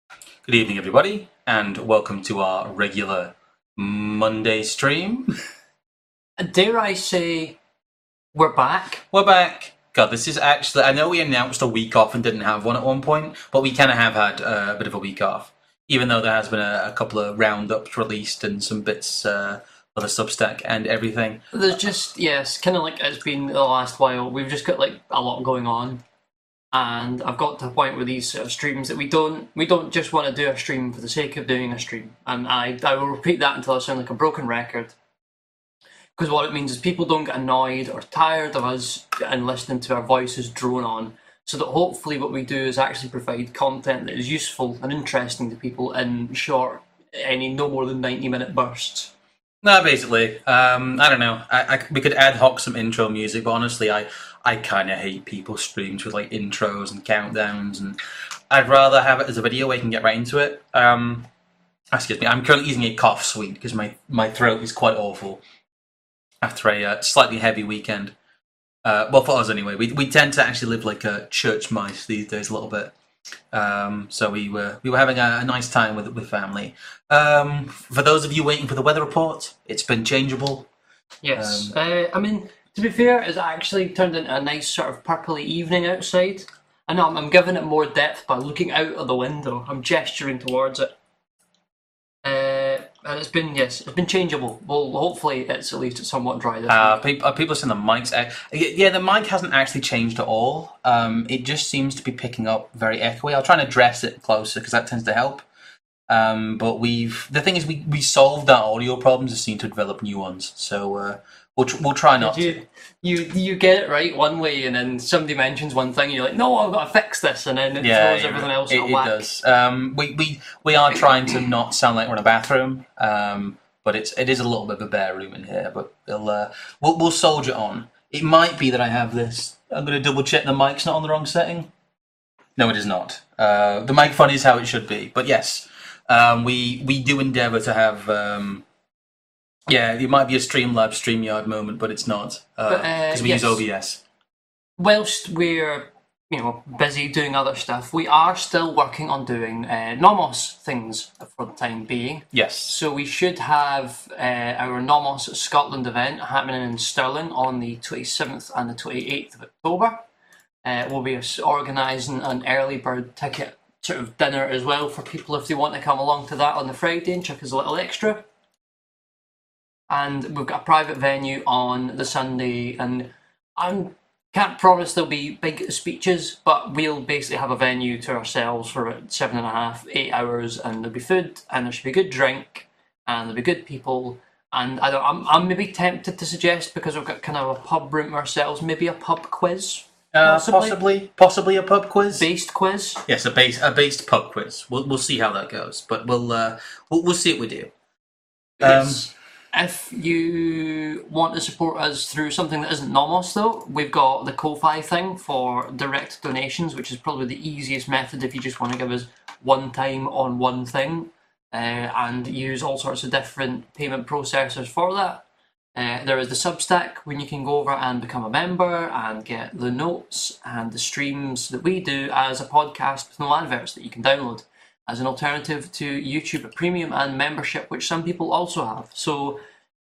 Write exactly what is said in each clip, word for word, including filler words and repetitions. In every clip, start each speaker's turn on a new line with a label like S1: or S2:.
S1: Good evening, everybody, and welcome to our regular Monday stream.
S2: Dare I say, we're back?
S1: We're back. God, this is actually... I know we announced a week off and didn't have one at one point, but we kind of have had uh, a bit of a week off, even though there has been a, a couple of roundups released and some bits uh, of the Substack and everything.
S2: There's just, yes, kind of like it's been the last while. We've just got like a lot going on. And I've got to a point with these sort of streams that we don't we don't just want to do a stream for the sake of doing a stream. And I, I will repeat that until I sound like a broken record. Because what it means is people don't get annoyed or tired of us and listening to our voices drone on. So that hopefully what we do is actually provide content that is useful and interesting to people in short, any no more than ninety minute bursts.
S1: No, basically, um, I don't know. I, I, we could ad hoc some intro music, but honestly, I, I kind of hate people's streams with like intros and countdowns, and I'd rather have it as a video where you can get right into it. Um, excuse me, I'm currently using a cough suite because my, my throat is quite awful after a uh, slightly heavy weekend. Uh, well, for us anyway, we we tend to actually live like uh, church mice these days a little bit. Um, so we were we were having a, a nice time with with family. Um, for those of you waiting for the weather report, it's been changeable.
S2: Yes, um, uh, I mean, to be fair, it's actually turned into a nice sort of purpley evening outside. I know I'm, I'm giving it more depth by looking out of the window. I'm gesturing towards it. Uh, and it's been, yes, it's been changeable. Well, hopefully it's at least somewhat dry this
S1: uh,
S2: week.
S1: People, people saying the mic's... Uh, yeah, the mic hasn't actually changed at all. Um, it just seems to be picking up very echoey. I'll try and address it closer because that tends to help. Um, but we've... The thing is, we, we solved our audio problems and seem to develop new ones. So uh, we'll, we'll try not
S2: you,
S1: to.
S2: You, you get it right one way and then somebody mentions one thing and you're like, no, I've got to fix this, and then it
S1: yeah,
S2: throws
S1: yeah,
S2: everything else
S1: it,
S2: out of
S1: it
S2: whack.
S1: does. Um, we, we, we are trying to not sound like we're in a bathroom. Um, But it's it is a little bit of a bare room in here, but we'll uh, we'll, we'll soldier on. It might be that I have this. I'm going to double check the mic's not on the wrong setting. No, it is not. Uh, the microphone is how it should be. But yes, um, we we do endeavour to have. Um, yeah, it might be a Streamlabs StreamYard moment, but it's not because uh, uh, we
S2: yes.
S1: use O B S.
S2: Whilst we're you know busy doing other stuff, we are still working on doing uh, Nomos things for the time being.
S1: Yes.
S2: So we should have uh, our Nomos Scotland event happening in Stirling on the twenty-seventh and the twenty-eighth of October. Uh, we'll be organising an early bird ticket sort of dinner as well for people if they want to come along to that on the Friday and chuck us a little extra. And we've got a private venue on the Sunday, and I can't promise there'll be big speeches, but we'll basically have a venue to ourselves for about seven and a half, eight hours, and there'll be food, and there should be good drink, and there'll be good people. And I don't, I'm, I'm maybe tempted to suggest, because we've got kind of a pub room ourselves, maybe a pub quiz.
S1: Uh, possibly, possibly, possibly a pub quiz.
S2: Based quiz.
S1: Yes, a base, a based pub quiz. We'll we'll see how that goes, but we'll uh, we'll, we'll see what we do. Um,
S2: yes. If you want to support us through something that isn't Nomos, though, we've got the Ko-Fi thing for direct donations, which is probably the easiest method if you just want to give us one time on one thing, uh, and use all sorts of different payment processors for that. Uh, there is the Substack, when you can go over and become a member and get the notes and the streams that we do as a podcast with no adverts that you can download as an alternative to YouTube Premium and membership, which some people also have. So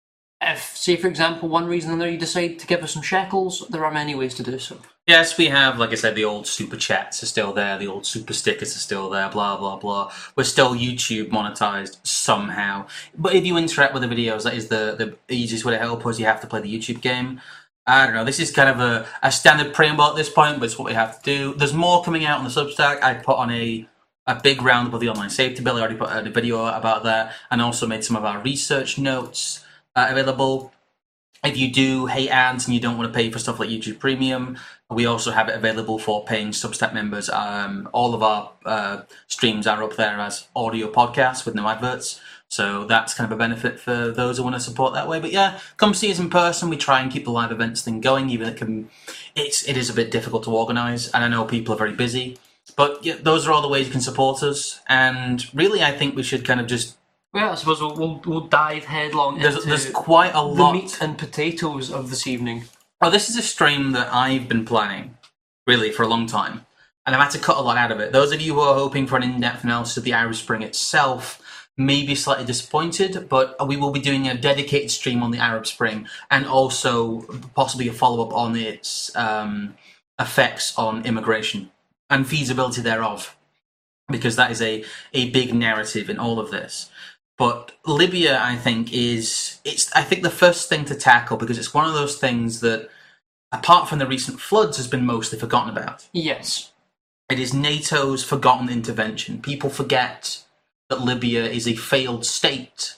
S2: if, say for example, one reason or another you decide to give us some shekels, there are many ways to do so.
S1: Yes, we have, like I said, the old super chats are still there, the old super stickers are still there, blah, blah, blah. We're still YouTube monetized somehow. But if you interact with the videos, that is the, the easiest way to help us. You have to play the YouTube game. I don't know, this is kind of a, a standard preamble at this point, but it's what we have to do. There's more coming out on the Substack. I put on a a big roundup of the online safety bill. I already put out a video about that, and also made some of our research notes uh, available. If you do hate ads and you don't want to pay for stuff like YouTube Premium, we also have it available for paying Substack members. Um, all of our uh, streams are up there as audio podcasts with no adverts, so that's kind of a benefit for those who want to support that way. But yeah, come see us in person. We try and keep the live events thing going, even it can, it's it is a bit difficult to organise, and I know people are very busy. But yeah, those are all the ways you can support us, and really, I think we should kind of just.
S2: Well, I suppose we'll we'll, we'll dive headlong
S1: there's,
S2: into
S1: there's quite a lot.
S2: the meat and potatoes of this evening.
S1: Oh, this is a stream that I've been planning, really, for a long time. and I've had to cut a lot out of it. Those of you who are hoping for an in-depth analysis of the Arab Spring itself may be slightly disappointed, but we will be doing a dedicated stream on the Arab Spring and also possibly a follow-up on its um, effects on immigration and feasibility thereof, because that is a, a big narrative in all of this. But Libya, I think, is it's I think the first thing to tackle, because it's one of those things that, apart from the recent floods, has been mostly forgotten about.
S2: Yes.
S1: It is NATO's forgotten intervention. People forget that Libya is a failed state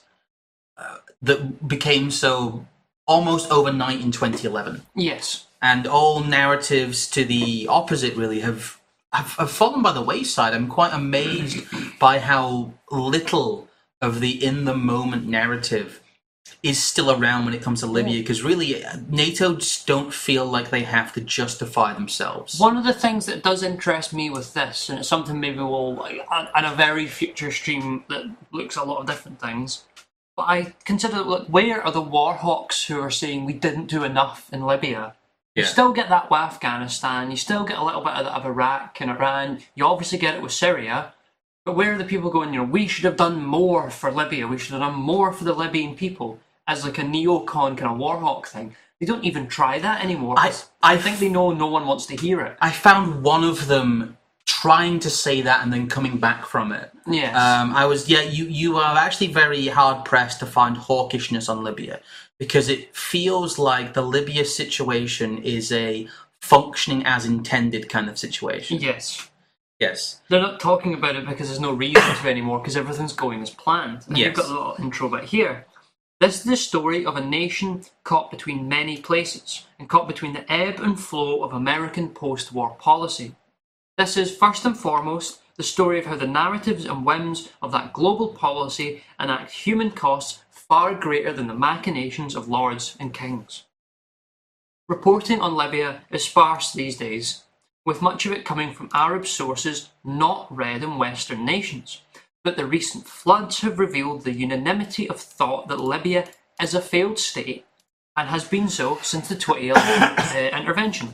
S1: uh, that became so almost overnight in twenty eleven.
S2: Yes.
S1: And all narratives to the opposite really have, have, have fallen by the wayside. I'm quite amazed by how little of the in-the-moment narrative is still around when it comes to Libya, because really NATO just don't feel like they have to justify themselves.
S2: One of the things that does interest me with this, and it's something maybe we'll, on a very future stream that looks at a lot of different things, but I consider, look, where are the war hawks who are saying we didn't do enough in Libya? You
S1: Yeah.
S2: still get that with Afghanistan, you still get a little bit of that of Iraq and Iran, you obviously get it with Syria, but where are the people going, you know, we should have done more for Libya, we should have done more for the Libyan people, as like a neocon kind of war hawk thing? They don't even try that anymore.
S1: I, I
S2: I think they know no one wants to hear it.
S1: I found one of them trying to say that and then coming back from it.
S2: Yes.
S1: Um, I was, yeah, you, you are actually very hard-pressed to find hawkishness on Libya, because it feels like the Libya situation is a functioning as intended kind of situation.
S2: Yes.
S1: Yes.
S2: They're not talking about it because there's no reason to anymore, because everything's going as planned. And
S1: Yes.
S2: you've got a little intro bit here. This is the story of a nation caught between many places, and caught between the ebb and flow of American post-war policy. This is, first and foremost, the story of how the narratives and whims of that global policy enact human costs far greater than the machinations of lords and kings. Reporting on Libya is sparse these days, with much of it coming from Arab sources not read in Western nations. But the recent floods have revealed the unanimity of thought that Libya is a failed state, and has been so since the twenty eleven uh, intervention.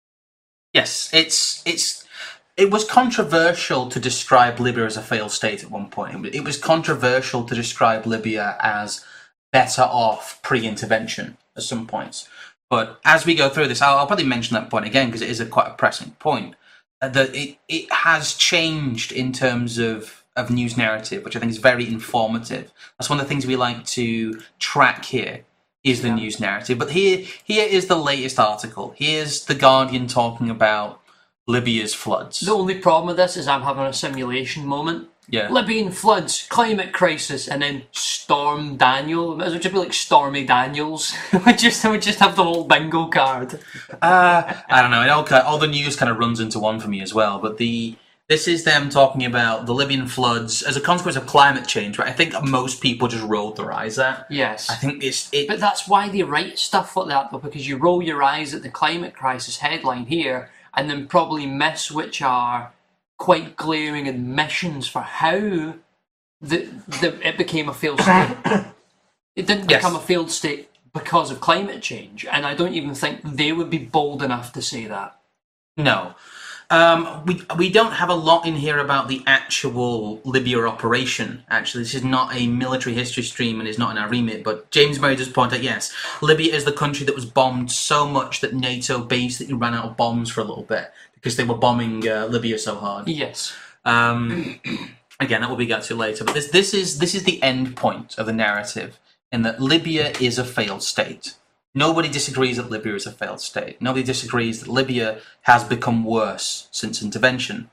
S1: Yes, it's it's it was controversial to describe Libya as a failed state at one point. It was controversial to describe Libya as better off pre-intervention at some points. But as we go through this, I'll, I'll probably mention that point again, because it is a quite a pressing point. Uh, that it it has changed in terms of. of news narrative, which I think is very informative. That's one of the things we like to track here, is the
S2: Yeah.
S1: news narrative. But here, here is the latest article. Here's The Guardian talking about Libya's floods.
S2: The only problem with this is I'm having a simulation moment.
S1: Yeah.
S2: Libyan floods, climate crisis, and then Storm Daniel. It would just be like Stormy Daniels. we just we just have the whole bingo card.
S1: Uh, I don't know. It all, ki- all the news kind of runs into one for me as well. But the this is them talking about the Libyan floods as a consequence of climate change, right? I think most people just rolled their eyes at.
S2: Yes.
S1: I think it's it.
S2: But that's why they write stuff like that, though, because you roll your eyes at the climate crisis headline here, and then probably miss which are quite glaring admissions for how the, the it became a failed state. It didn't
S1: Yes.
S2: become a failed state because of climate change, and I don't even think they would be bold enough to say that.
S1: No. Um, we we don't have a lot in here about the actual Libya operation. Actually, this is not a military history stream and is not in our remit. But James Murray does point out, yes, Libya is the country that was bombed so much that NATO basically ran out of bombs for a little bit because they were bombing uh, Libya so hard.
S2: Yes.
S1: Um, again, that will be got to later. But this this is this is the end point of the narrative, in that Libya is a failed state. Nobody disagrees that Libya is a failed state. Nobody disagrees that Libya has become worse since intervention.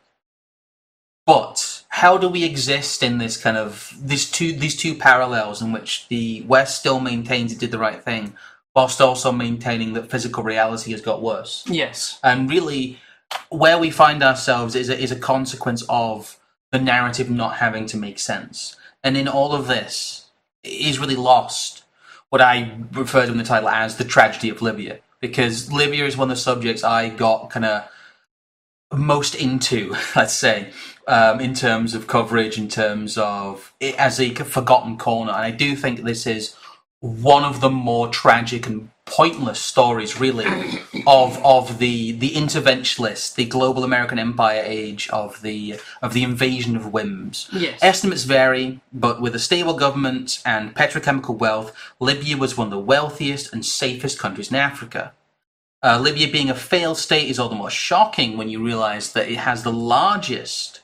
S1: But how do we exist in this kind of these two these two parallels in which the West still maintains it did the right thing, whilst also maintaining that physical reality has got worse?
S2: Yes.
S1: And really, where we find ourselves is a, is a consequence of the narrative not having to make sense. And in all of this, is really lost what I refer to in the title as the tragedy of Libya, because Libya is one of the subjects I got kind of most into, let's say, um, in terms of coverage, in terms of it as a forgotten corner. And I do think this is one of the more tragic and pointless stories, really, of of the the interventionist, the global American empire age of the of the invasion of whims.
S2: Yes.
S1: Estimates vary, but with a stable government and petrochemical wealth, Libya was one of the wealthiest and safest countries in Africa. Uh, Libya being a failed state is all the more shocking when you realise that it has the largest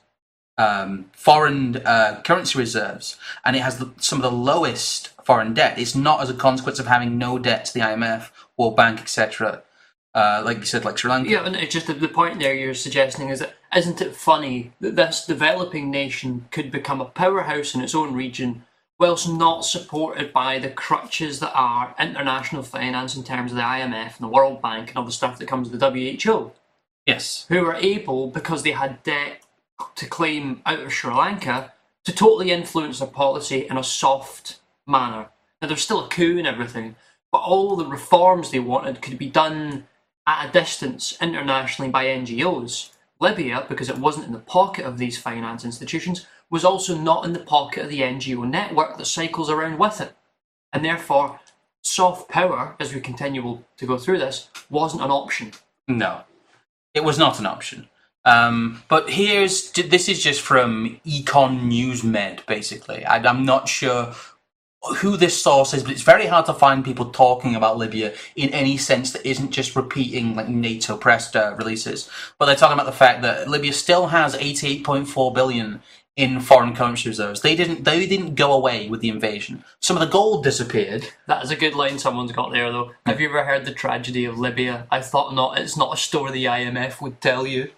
S1: um, foreign uh, currency reserves, and it has the, some of the lowest foreign debt. It's not as a consequence of having no debt to the I M F, World Bank, et cetera. Uh, like you said, like Sri Lanka.
S2: Yeah, and it's just the, the point there you're suggesting is that isn't it funny that this developing nation could become a powerhouse in its own region whilst not supported by the crutches that are international finance in terms of the I M F and the World Bank and all the stuff that comes with the W H O?
S1: Yes.
S2: Who were able, because they had debt to claim out of Sri Lanka, to totally influence their policy in a soft manner. Now, there's still a coup and everything, but all the reforms they wanted could be done at a distance internationally by N G Os. Libya, because it wasn't in the pocket of these finance institutions, was also not in the pocket of the N G O network that cycles around with it. And therefore, soft power, as we continue to go through this, wasn't an option.
S1: No, it was not an option. Um, but here's, this is just from Econ News Med, basically. I, I'm not sure who this source is, but it's very hard to find people talking about Libya in any sense that isn't just repeating like NATO press uh, releases. But they're talking about the fact that Libya still has eighty-eight point four billion in foreign currency reserves. They didn't they didn't go away with the invasion. Some of the gold disappeared.
S2: That is a good line someone's got there, though. Have you ever heard the tragedy of Libya? I thought not. It's not a story the I M F would tell you.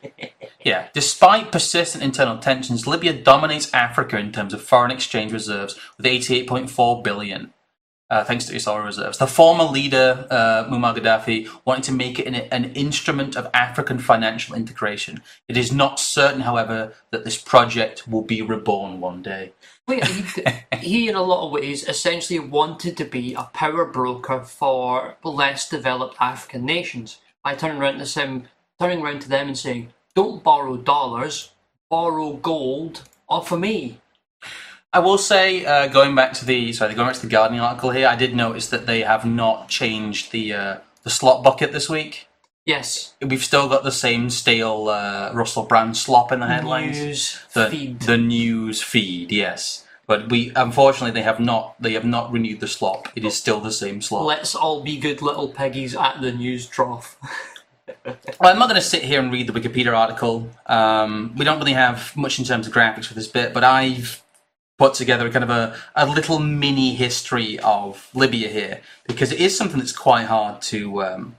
S1: Yeah, despite persistent internal tensions, Libya dominates Africa in terms of foreign exchange reserves with eighty-eight point four billion, uh, thanks to its oil reserves. The former leader, uh, Muammar Gaddafi, wanted to make it an, an instrument of African financial integration. It is not certain, however, that this project will be reborn one day.
S2: Wait, he, he, in a lot of ways, essentially wanted to be a power broker for less developed African nations by turning around to them, turning around to them and saying, "Don't borrow dollars, borrow gold off of me."
S1: I will say, uh, going back to the sorry, going back to the Guardian article here, I did notice that they have not changed the uh, the slot bucket this week.
S2: Yes,
S1: We've still got the same stale uh, Russell Brand slop in the headlines.
S2: News
S1: the,
S2: feed.
S1: The news feed, yes. But we unfortunately they have not they have not renewed the slop. It is still the same slop.
S2: Let's all be good little piggies at the news trough.
S1: Well, I'm not going to sit here and read the Wikipedia article. Um, we don't really have much in terms of graphics for this bit, but I've put together kind of a, a little mini history of Libya here, because it is something that's quite hard to um,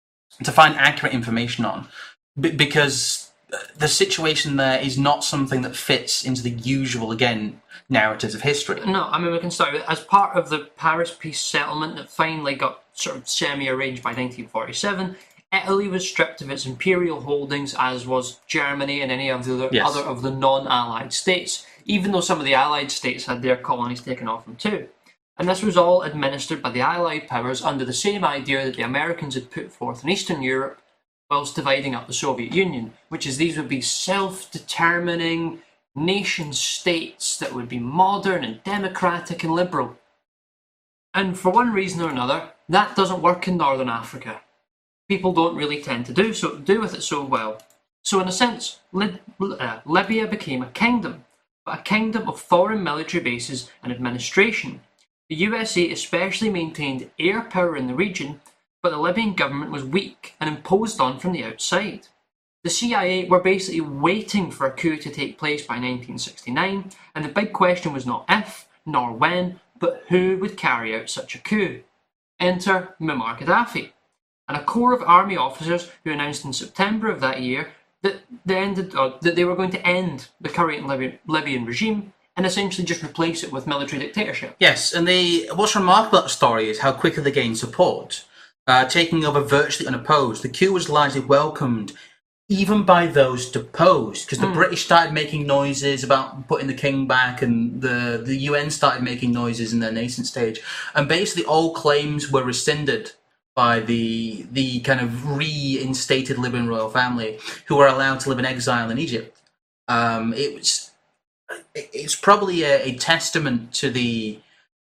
S1: to find accurate information on, B- because the situation there is not something that fits into the usual, again, narratives of history.
S2: No, I mean, we can start with, as part of the Paris Peace settlement that finally got sort of semi-arranged by nineteen forty-seven, Italy was stripped of its imperial holdings, as was Germany and any of the other,
S1: Yes.
S2: other of the non-Allied states, even though some of the Allied states had their colonies taken off them too. And this was all administered by the Allied powers under the same idea that the Americans had put forth in Eastern Europe whilst dividing up the Soviet Union, which is these would be self-determining nation-states that would be modern and democratic and liberal. And for one reason or another, that doesn't work in Northern Africa. People don't really tend to do so do with it so well. So in a sense, Lib- uh, Libya became a kingdom, but a kingdom of foreign military bases and administration. The U S A especially maintained air power in the region, but the Libyan government was weak and imposed on from the outside. The C I A were basically waiting for a coup to take place by nineteen sixty-nine, and the big question was not if, nor when, but who would carry out such a coup. Enter Muammar Gaddafi, and a corps of army officers who announced in September of that year that they, ended, uh, that they were going to end the current Libyan, Libyan regime and essentially just replace it with military dictatorship.
S1: Yes, and the what's remarkable about the story is how quickly they gained support, uh, taking over virtually unopposed. The coup was largely welcomed even by those deposed, because the mm. British started making noises about putting the king back, and the, the U N started making noises in their nascent stage, and basically all claims were rescinded by the the kind of reinstated Libyan royal family, who were allowed to live in exile in Egypt. Um, it was it's probably a, a testament to the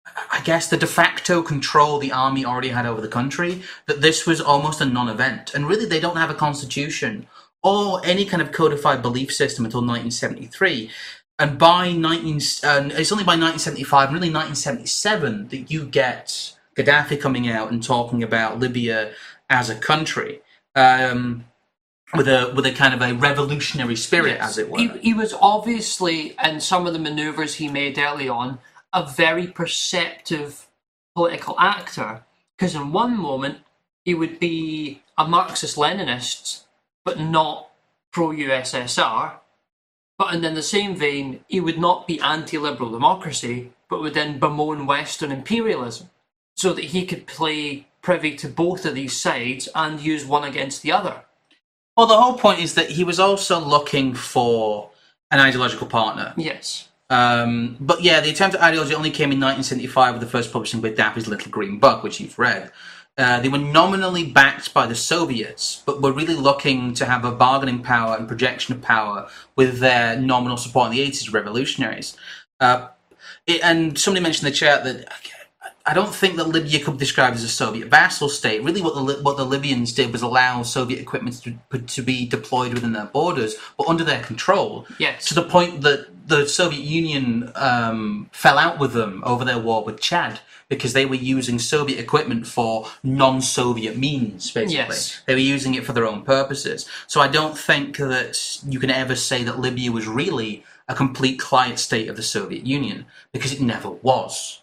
S1: I guess, the de facto control the army already had over the country, that this was almost a non-event. And really, they don't have a constitution or any kind of codified belief system until nineteen seventy-three. And by nineteen, uh, it's only by nineteen seventy-five, really nineteen seventy-seven, that you get Gaddafi coming out and talking about Libya as a country, um, with a with a kind of a revolutionary spirit,
S2: Yes.
S1: as it were.
S2: He, he was obviously, in some of the manoeuvres he made early on, a very perceptive political actor. Because in one moment, he would be a Marxist-Leninist, but not pro-U S S R. But in the same vein, he would not be anti-liberal democracy, but would then bemoan Western imperialism, so that he could play privy to both of these sides and use one against the other.
S1: Well, the whole point is that he was also looking for an ideological partner.
S2: Yes.
S1: Um, but yeah, the attempt at ideology only came in nineteen seventy-five with the first publishing by Gaddafi's Little Green Book, which you've read. Uh, they were nominally backed by the Soviets, but were really looking to have a bargaining power and projection of power with their nominal support in the eighties revolutionaries. Uh, it, and somebody mentioned in the chat that I don't think that Libya could be described as a Soviet vassal state. Really, what the what the Libyans did was allow Soviet equipment to, to be deployed within their borders, but under their control.
S2: Yes.
S1: To the point that the Soviet Union um, fell out with them over their war with Chad, because they were using Soviet equipment for non-Soviet means, basically.
S2: Yes.
S1: They were using it for their own purposes. So I don't think that you can ever say that Libya was really a complete client state of the Soviet Union, because it never was.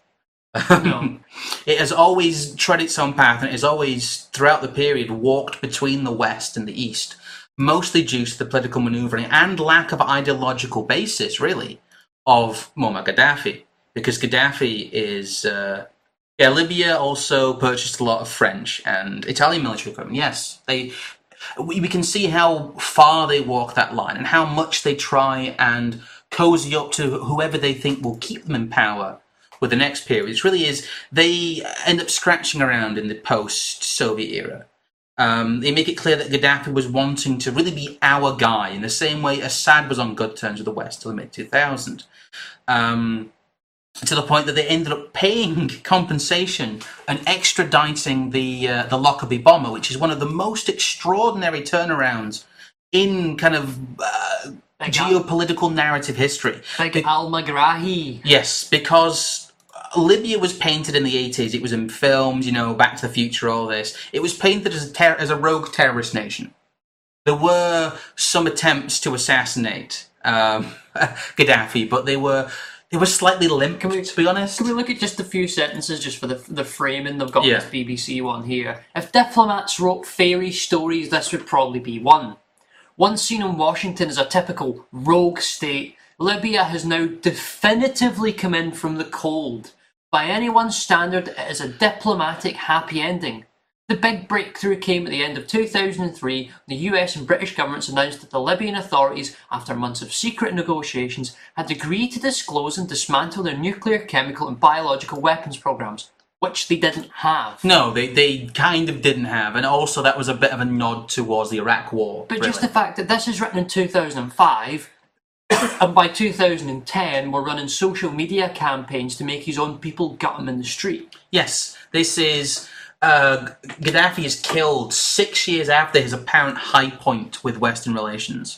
S2: No.
S1: It has always tread its own path, and it has always, throughout the period, walked between the West and the East, mostly due to the political manoeuvring and lack of ideological basis, really, of Muammar Gaddafi. Because Gaddafi is... Uh, yeah, Libya also purchased a lot of French and Italian military equipment. Yes, they... We, we can see how far they walk that line and how much they try and cozy up to whoever they think will keep them in power with the next period. It really is, they end up scratching around in the post-Soviet era. Um, they make it clear that Gaddafi was wanting to really be our guy, in the same way Assad was on good terms with the West till the mid two thousands. Um, to the point that they ended up paying compensation and extraditing the uh, the Lockerbie bomber, which is one of the most extraordinary turnarounds in kind of uh, geopolitical narrative history.
S2: Like
S1: Be-
S2: Al-Magrahi.
S1: Yes, because Libya was painted in the eighties. It was in films, you know, Back to the Future, all this. It was painted as a, ter- as a rogue terrorist nation. There were some attempts to assassinate um, Gaddafi, but they were they were slightly limp,
S2: Can we-
S1: to be honest.
S2: Can we look at just a few sentences just for the the framing? They've got
S1: Yeah.
S2: this B B C one here. If diplomats wrote fairy stories, this would probably be one. Once seen in Washington as a typical rogue state, Libya has now definitively come in from the cold. By anyone's standard, it is a diplomatic happy ending. The big breakthrough came at the end of two thousand three. The U S and British governments announced that the Libyan authorities, after months of secret negotiations, had agreed to disclose and dismantle their nuclear, chemical and biological weapons programs, which they didn't have.
S1: No, they, they kind of didn't have, and also that was a bit of a nod towards the Iraq War.
S2: But
S1: really.
S2: just the fact that this is written in two thousand five, and by two thousand ten we're running social media campaigns to make his own people gut him in the street.
S1: Yes, this is... Uh, Gaddafi is killed six years after his apparent high point with Western relations.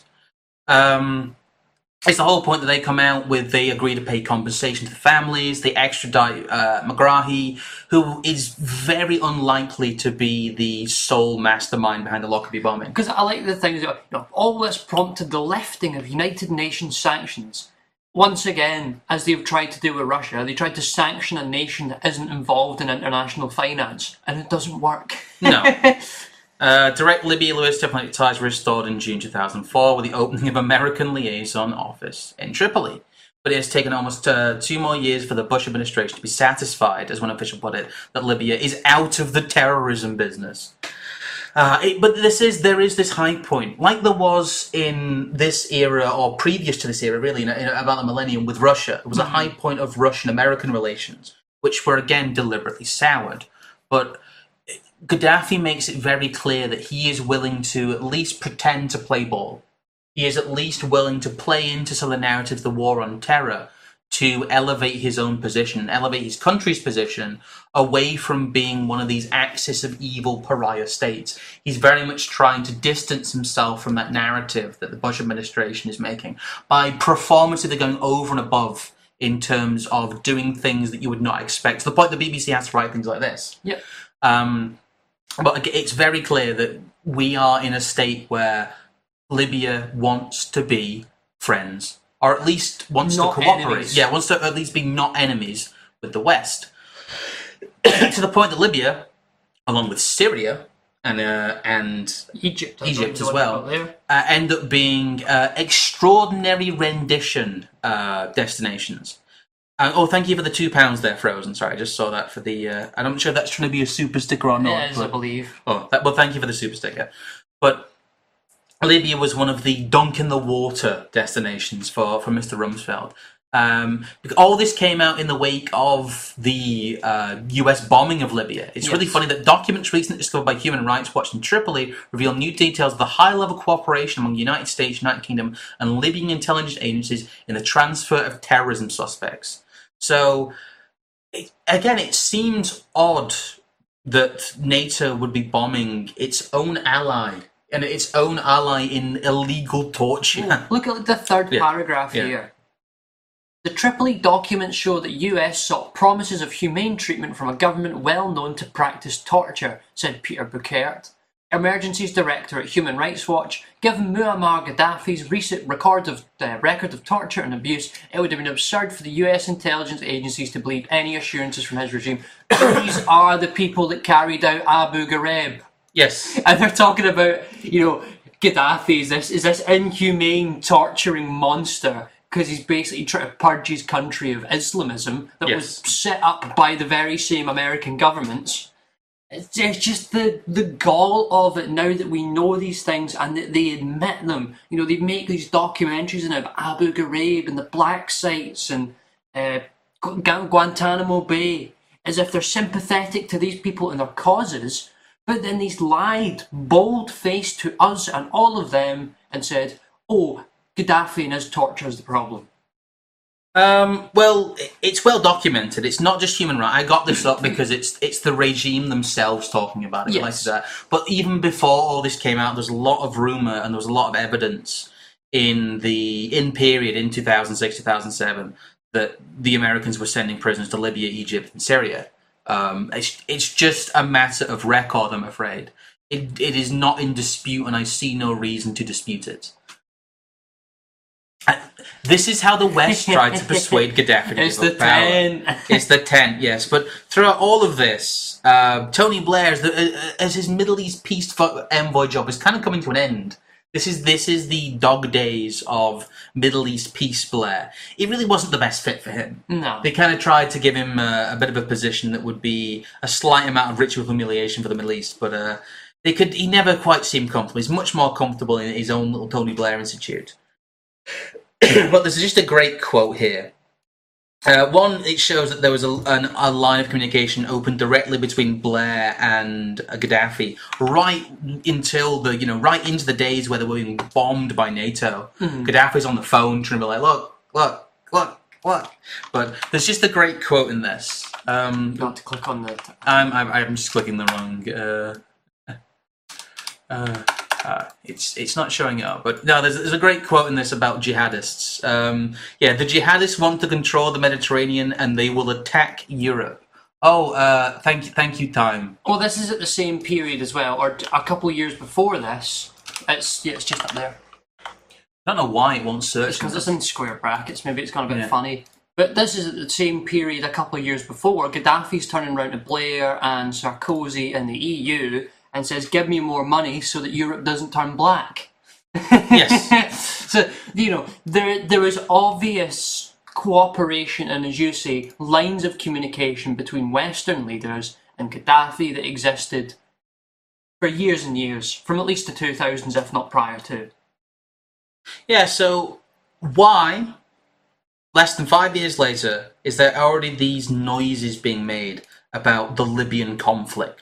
S1: Um, it's the whole point that they come out with, they agree to pay compensation to the families, they extradite uh, Megrahi, who is very unlikely to be the sole mastermind behind the Lockerbie bombing.
S2: Because I like the things that, you know, all this prompted the lifting of United Nations sanctions. Once again, as they've tried to do with Russia, they tried to sanction a nation that isn't involved in international finance, and it doesn't work.
S1: No. Uh, direct Libya-Lewis diplomatic ties were restored in June two thousand four with the opening of American liaison office in Tripoli. But it has taken almost uh, two more years for the Bush administration to be satisfied, as one official put it, that Libya is out of the terrorism business. Uh, it, but this is there is this high point, like there was in this era, or previous to this era, really, in, in, about the millennium with Russia. It was a high point of Russian-American relations, which were again deliberately soured. But Gaddafi makes it very clear that he is willing to at least pretend to play ball. He is at least willing to play into some of the narratives of the war on terror to elevate his own position, elevate his country's position away from being one of these axis of evil pariah states. He's very much trying to distance himself from that narrative that the Bush administration is making by performatively going over and above in terms of doing things that you would not expect, to the point the B B C has to write things like this.
S2: Yep.
S1: Um, but it's very clear that we are in a state where Libya wants to be friends, or at least wants
S2: Not
S1: to cooperate.
S2: enemies.
S1: Yeah, wants to at least be not enemies with the West. To the point that Libya, along with Syria and uh, and
S2: Egypt, I
S1: Egypt
S2: don't
S1: as
S2: know
S1: well,
S2: what they've got
S1: uh, end up being uh, extraordinary rendition uh, destinations. Uh, oh, thank you for the two pounds there, Frozen. Sorry, I just saw that for the. Uh, I'm not sure if that's trying to be a super sticker or not.
S2: there. It is, I
S1: but-
S2: believe.
S1: Oh, that, well, thank you for the super sticker. But Libya was one of the dunk in the water destinations for, for Mister Rumsfeld. Um, because all this came out in the wake of the uh, U S bombing of Libya. It's really
S2: Yes.
S1: funny that documents recently discovered by Human Rights Watch in Tripoli reveal new details of the high-level cooperation among the United States, United Kingdom, and Libyan intelligence agencies in the transfer of terrorism suspects. So, it, again, it seems odd that NATO would be bombing its own ally, and its own ally in illegal torture.
S2: Look at the third
S1: Yeah.
S2: paragraph
S1: Yeah.
S2: here. The Tripoli documents show that U S sought promises of humane treatment from a government well known to practice torture, said Peter Bouquert, Emergencies Director at Human Rights Watch. Given Muammar Gaddafi's recent record of, uh, record of torture and abuse, it would have been absurd for the U S intelligence agencies to believe any assurances from his regime. These are the people that carried out Abu Ghraib.
S1: Yes.
S2: And they're talking about, you know, Gaddafi is this, is this inhumane, torturing monster because he's basically trying to purge his country of Islamism that
S1: Yes.
S2: was set up by the very same American governments. It's it's just the, the gall of it now that we know these things and that they admit them. You know, they make these documentaries about Abu Ghraib and the black sites and uh, Gu- Guantanamo Bay as if they're sympathetic to these people and their causes. But then he's lied bold-faced to us and all of them and said, oh, Gaddafi and his torture is the problem.
S1: Um, well, i- it's well documented. It's not just human rights. I got this up because it's it's the regime themselves talking about it.
S2: Yes.
S1: Like that. But even before all this came out, there's a lot of rumor and there was a lot of evidence in the in period in two thousand six, two thousand seven that the Americans were sending prisoners to Libya, Egypt, and Syria. Um, it's it's just a matter of record, I'm afraid. It it is not in dispute, and I see no reason to dispute it. I- This is how the West tried to persuade Gaddafi to
S2: It's
S1: give
S2: the
S1: up power.
S2: ten.
S1: It's the tent, yes. But throughout all of this, uh, Tony Blair, as, the, uh, as his Middle East peace fo- envoy job, is kind of coming to an end. This is this is the dog days of Middle East peace Blair. It really wasn't the best fit for him.
S2: No.
S1: They kind of tried to give him uh, a bit of a position that would be a slight amount of ritual humiliation for the Middle East, but uh, they could. He never quite seemed comfortable. He's much more comfortable in his own little Tony Blair Institute. But there's just a great quote here. Uh, one, it shows that there was a, an, a line of communication open directly between Blair and uh, Gaddafi, right until the, you know, right into the days where they were being bombed by NATO.
S2: Mm-hmm.
S1: Gaddafi's on the phone trying to be like, look, look, look, look. But there's just a great quote in this. Um,
S2: Got to click on the.
S1: I'm, I'm, I'm just clicking the wrong. Uh, uh, uh, it's it's not showing up, but no, there's, there's a great quote in this about jihadists. Um, yeah, the jihadists want to control the Mediterranean, and they will attack Europe. Oh, uh, thank you, thank you, time.
S2: Oh, this is at the same period as well, or a couple of years before this. It's yeah, it's just up there.
S1: I don't know why it won't search.
S2: Because it's in square brackets, maybe it's gone a bit
S1: Yeah.
S2: funny. But this is at the same period a couple of years before. Gaddafi's turning around to Blair and Sarkozy and the E U and says, give me more money so that Europe doesn't turn black.
S1: Yes.
S2: So, you know, there there was obvious cooperation and, as you say, lines of communication between Western leaders and Gaddafi that existed for years and years, from at least the two thousands, if not prior to.
S1: Yeah. So why, less than five years later, is there already these noises being made about the Libyan conflict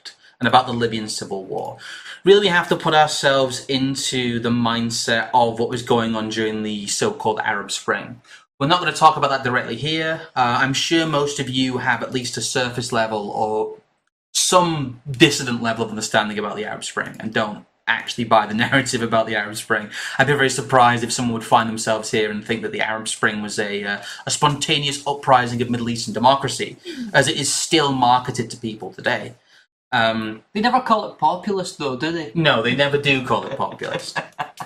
S1: and about the Libyan civil war. Really, we have to put ourselves into the mindset of what was going on during the so-called Arab Spring. We're not going to talk about that directly here. Uh, I'm sure most of you have at least a surface level or some dissident level of understanding about the Arab Spring and don't actually buy the narrative about the Arab Spring. I'd be very surprised if someone would find themselves here and think that the Arab Spring was a, uh, a spontaneous uprising of Middle Eastern democracy, as it is still marketed to people today. Um,
S2: they never call it populist, though, do they?
S1: No, they never do call it populist.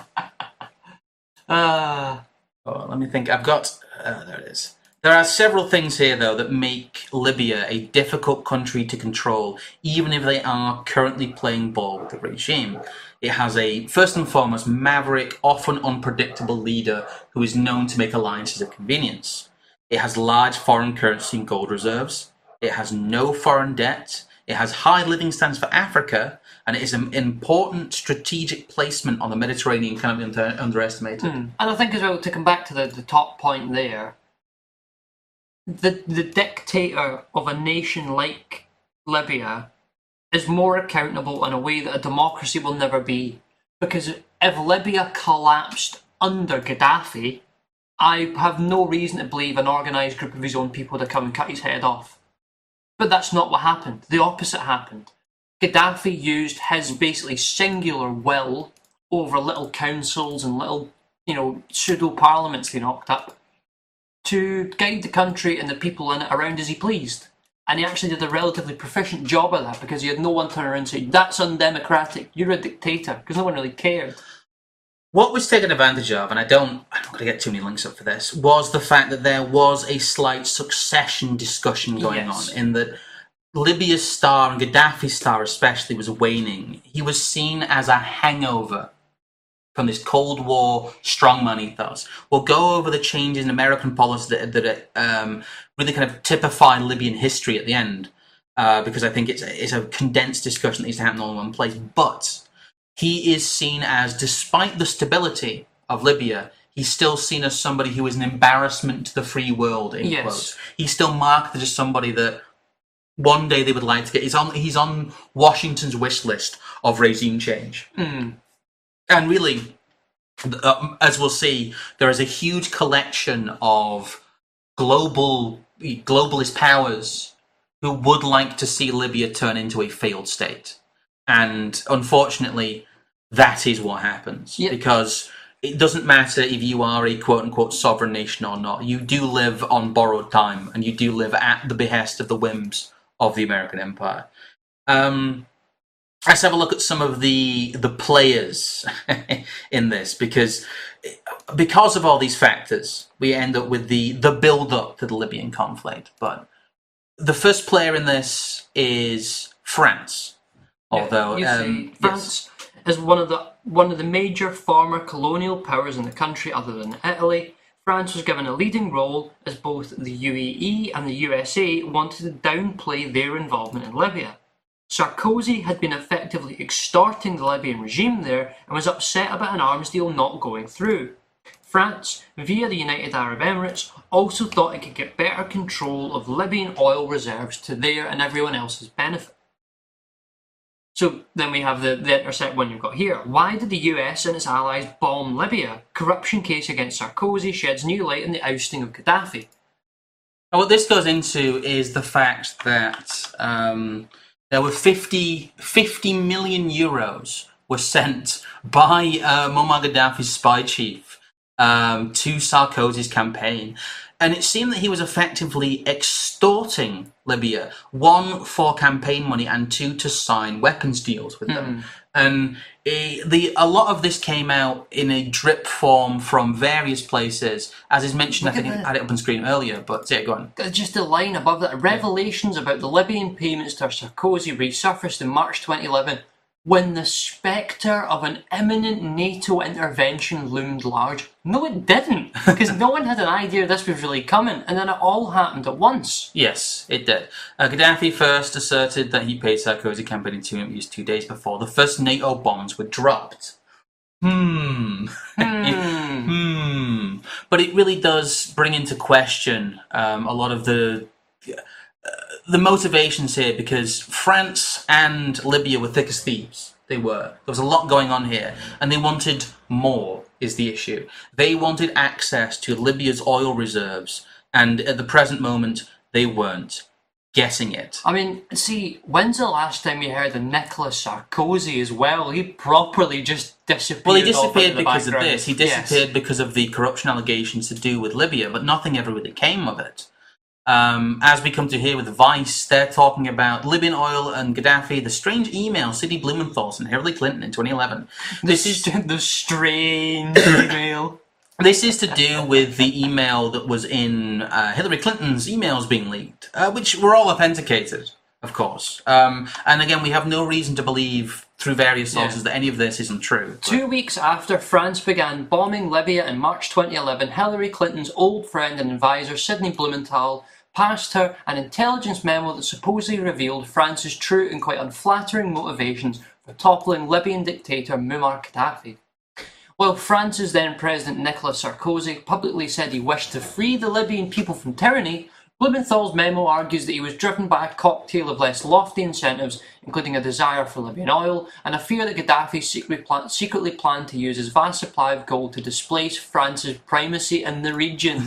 S2: uh,
S1: oh, let me think. I've got... Uh, there it is. There are several things here, though, that make Libya a difficult country to control, even if they are currently playing ball with the regime. It has a, first and foremost, maverick, often unpredictable leader who is known to make alliances of convenience. It has large foreign currency and gold reserves. It has no foreign debt. It has high living standards for Africa, and it is an important strategic placement on the Mediterranean, kind of under, underestimated.
S2: Hmm. And I think as well, to come back to the, the top point there, the the dictator of a nation like Libya is more accountable in a way that a democracy will never be. Because if Libya collapsed under Gaddafi, I have no reason to believe an organised group of his own people to come and cut his head off. But that's not what happened. The opposite happened. Gaddafi used his basically singular will over little councils and little, you know, pseudo-parliaments he knocked up to guide the country and the people in it around as he pleased. And he actually did a relatively proficient job at that because he had no one turn around and say, that's undemocratic, you're a dictator, because no one really cared.
S1: What was taken advantage of, and I don't, I'm not going to get too many links up for this, was the fact that there was a slight succession discussion going
S2: yes.
S1: on, in that Libya's star, and Gaddafi's star especially, was waning. He was seen as a hangover from this Cold War strongman ethos. We'll go over the changes in American policy that, that um, really kind of typify Libyan history at the end, uh, because I think it's, it's a condensed discussion that needs to happen all in one place. But he is seen as, despite the stability of Libya, he's still seen as somebody who is an embarrassment to the free world, in
S2: yes.
S1: quotes. He's still marketed as somebody that one day they would like to get. He's on, he's on Washington's wish list of regime change.
S2: Mm.
S1: And really, uh, as we'll see, there is a huge collection of global globalist powers who would like to see Libya turn into a failed state. And unfortunately, that is what happens. Yep. Because it doesn't matter if you are a quote-unquote sovereign nation or not. You do live on borrowed time, and you do live at the behest of the whims of the American empire. Um, let's have a look at some of the the players in this, because because of all these factors, we end up with the, the build-up to the Libyan conflict. But the first player in this is France. Although
S2: yeah, you
S1: um,
S2: see, France yes. is one of the one of the major former colonial powers in the country, other than Italy. France was given a leading role as both the U A E and the U S A wanted to downplay their involvement in Libya. Sarkozy had been effectively extorting the Libyan regime there and was upset about an arms deal not going through. France, via the United Arab Emirates, also thought it could get better control of Libyan oil reserves to their and everyone else's benefit. So then we have the, the intercept one you've got here. Why did the U S and its allies bomb Libya? Corruption case against Sarkozy sheds new light on the ousting of Gaddafi.
S1: Now what this goes into is the fact that um, there were fifty, fifty million euros were sent by uh, Muammar Gaddafi's spy chief um, to Sarkozy's campaign. And it seemed that he was effectively extorting Libya, one, for campaign money, and two, to sign weapons deals with them. Mm. And uh, the a lot of this came out in a drip form from various places, as is mentioned. Look I think I had it up on screen earlier, but yeah, go on.
S2: Just the line above that, revelations yeah. about the Libyan payments to Sarkozy resurfaced in March twenty eleven, when the spectre of an imminent NATO intervention loomed large. No, it didn't, because no one had an idea this was really coming, and then it all happened at once.
S1: Yes, it did. Uh, Gaddafi first asserted that he paid Sarkozy campaign in two interviews two days before the first NATO bombs were dropped. Hmm.
S2: Hmm.
S1: hmm. But it really does bring into question um, a lot of the... Uh, the motivations here, because France and Libya were thick as thieves. They were. There was a lot going on here, and they wanted more, is the issue. They wanted access to Libya's oil reserves, and at the present moment, they weren't getting it.
S2: I mean, see, when's the last time you heard of Nicolas Sarkozy as well? He properly just disappeared.
S1: Well, he
S2: off
S1: disappeared
S2: into the
S1: because of
S2: background.
S1: this. He disappeared yes. because of the corruption allegations to do with Libya, but nothing ever really came of it. Um, as we come to hear with Vice, they're talking about Libyan oil and Gaddafi, the strange email Sidney Blumenthal and Hillary Clinton in twenty eleven.
S2: This is the strange email.
S1: This is to do with the email that was in uh, Hillary Clinton's emails being leaked, uh, which were all authenticated, of course. Um, and again, we have no reason to believe through various sources yeah. that any of this isn't true. But...
S2: Two weeks after France began bombing Libya in March twenty eleven, Hillary Clinton's old friend and advisor Sidney Blumenthal passed her an intelligence memo that supposedly revealed France's true and quite unflattering motivations for toppling Libyan dictator Muammar Gaddafi. While France's then President Nicolas Sarkozy publicly said he wished to free the Libyan people from tyranny, Blumenthal's memo argues that he was driven by a cocktail of less lofty incentives, including a desire for Libyan oil and a fear that Gaddafi secretly, plan- secretly planned to use his vast supply of gold to displace France's primacy in the region.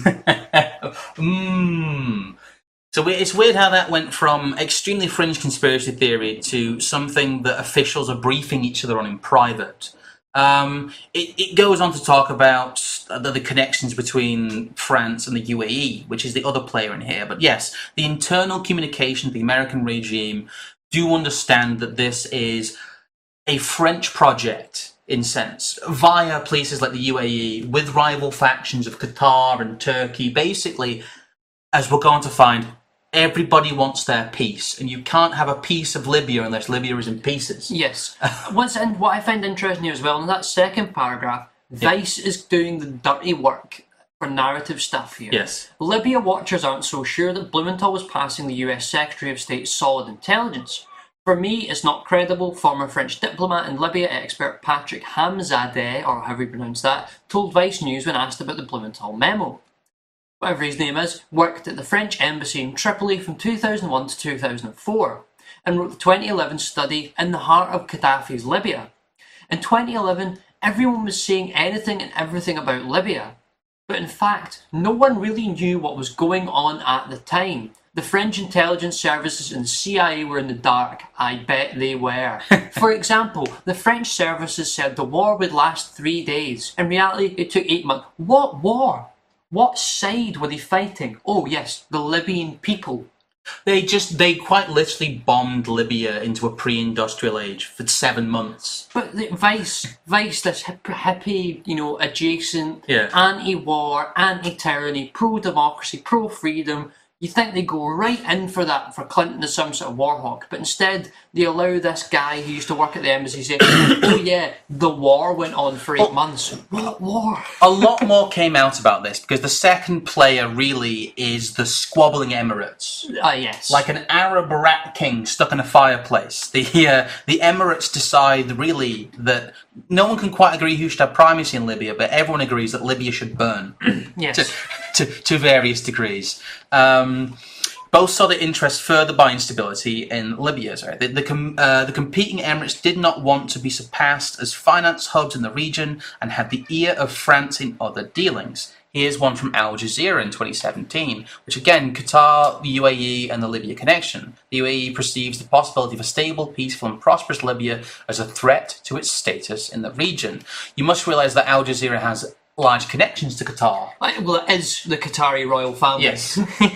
S1: mm. So it's weird how that went from extremely fringe conspiracy theory to something that officials are briefing each other on in private. Um, it, it goes on to talk about the, the connections between France and the U A E, which is the other player in here. But yes, the internal communication of the American regime do understand that this is a French project, in sense, via places like the U A E, with rival factions of Qatar and Turkey. Basically, as we're going to find, everybody wants their piece, and you can't have a piece of Libya unless Libya is in pieces.
S2: Yes. What's and what I find interesting here as well, in that second paragraph, Vice yeah. is doing the dirty work for narrative stuff here.
S1: Yes.
S2: Libya watchers aren't so sure that Blumenthal was passing the U S Secretary of State solid intelligence. For me, it's not credible. Former French diplomat and Libya expert Patrick Hamzadeh, or however you pronounce that, told Vice News when asked about the Blumenthal memo. Whatever his name is, worked at the French embassy in Tripoli from two thousand one to two thousand four, and wrote the twenty eleven study In the Heart of Gaddafi's Libya. In twenty eleven, everyone was saying anything and everything about Libya, but in fact, no one really knew what was going on at the time. The French intelligence services and the C I A were in the dark. I bet they were. For example, the French services said the war would last three days. In reality, it took eight months. What war? What side were they fighting? Oh yes, the Libyan people.
S1: They just, they quite literally bombed Libya into a pre-industrial age for seven months.
S2: But the Vice, Vice, this hip, hippie, you know, adjacent,
S1: yeah.
S2: anti-war, anti-tyranny, pro-democracy, pro-freedom. You think they go right in for that, for Clinton as some sort of war hawk, but instead they allow this guy who used to work at the embassy say, oh yeah, the war went on for eight well, months. What war?
S1: A lot more came out about this, because the second player really is the squabbling Emirates.
S2: Ah, uh, yes.
S1: Like an Arab rat king stuck in a fireplace. The, uh, the Emirates decide really that no one can quite agree who should have primacy in Libya, but everyone agrees that Libya should burn.
S2: Yes.
S1: To, to, to various degrees. Um, both saw their interest furthered by instability in Libya. Sorry. The, the, com, uh, the competing Emirates did not want to be surpassed as finance hubs in the region and had the ear of France in other dealings. Here's one from Al Jazeera in twenty seventeen, which again, Qatar, the U A E and the Libya connection. The U A E perceives the possibility of a stable, peaceful and prosperous Libya as a threat to its status in the region. You must realise that Al Jazeera has large connections to Qatar.
S2: Well, it is the Qatari royal family.
S1: Yes.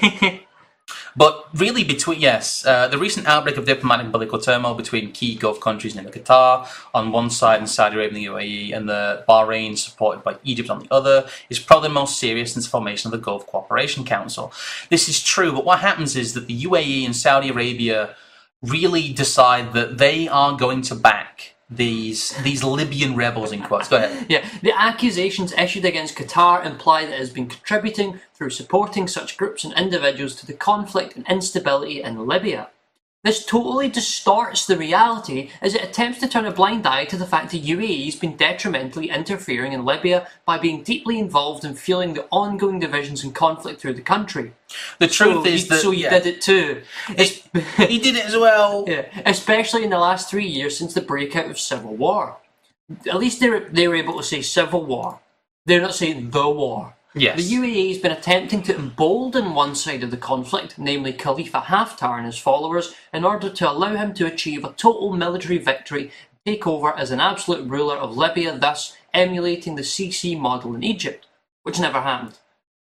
S1: But really, between yes, uh, the recent outbreak of diplomatic and political turmoil between key Gulf countries named Qatar on one side and Saudi Arabia and the U A E, and the Bahrain supported by Egypt on the other, is probably the most serious since the formation of the Gulf Cooperation Council. This is true, but what happens is that the U A E and Saudi Arabia really decide that they are going to back these these Libyan rebels, in quotes. Go ahead.
S2: Yeah, the accusations issued against Qatar imply that it has been contributing through supporting such groups and individuals to the conflict and instability in Libya. This totally distorts the reality as it attempts to turn a blind eye to the fact that U A E has been detrimentally interfering in Libya by being deeply involved in fueling the ongoing divisions and conflict through the country.
S1: The truth
S2: so
S1: is
S2: you,
S1: that...
S2: So you
S1: yeah.
S2: did it too.
S1: It, he did it as well.
S2: Yeah, especially in the last three years since the breakout of civil war. At least they were, they were able to say civil war. They're not saying the war.
S1: Yes.
S2: The U A E has been attempting to embolden one side of the conflict, namely Khalifa Haftar and his followers, in order to allow him to achieve a total military victory and take over as an absolute ruler of Libya, thus emulating the Sisi model in Egypt, which never happened.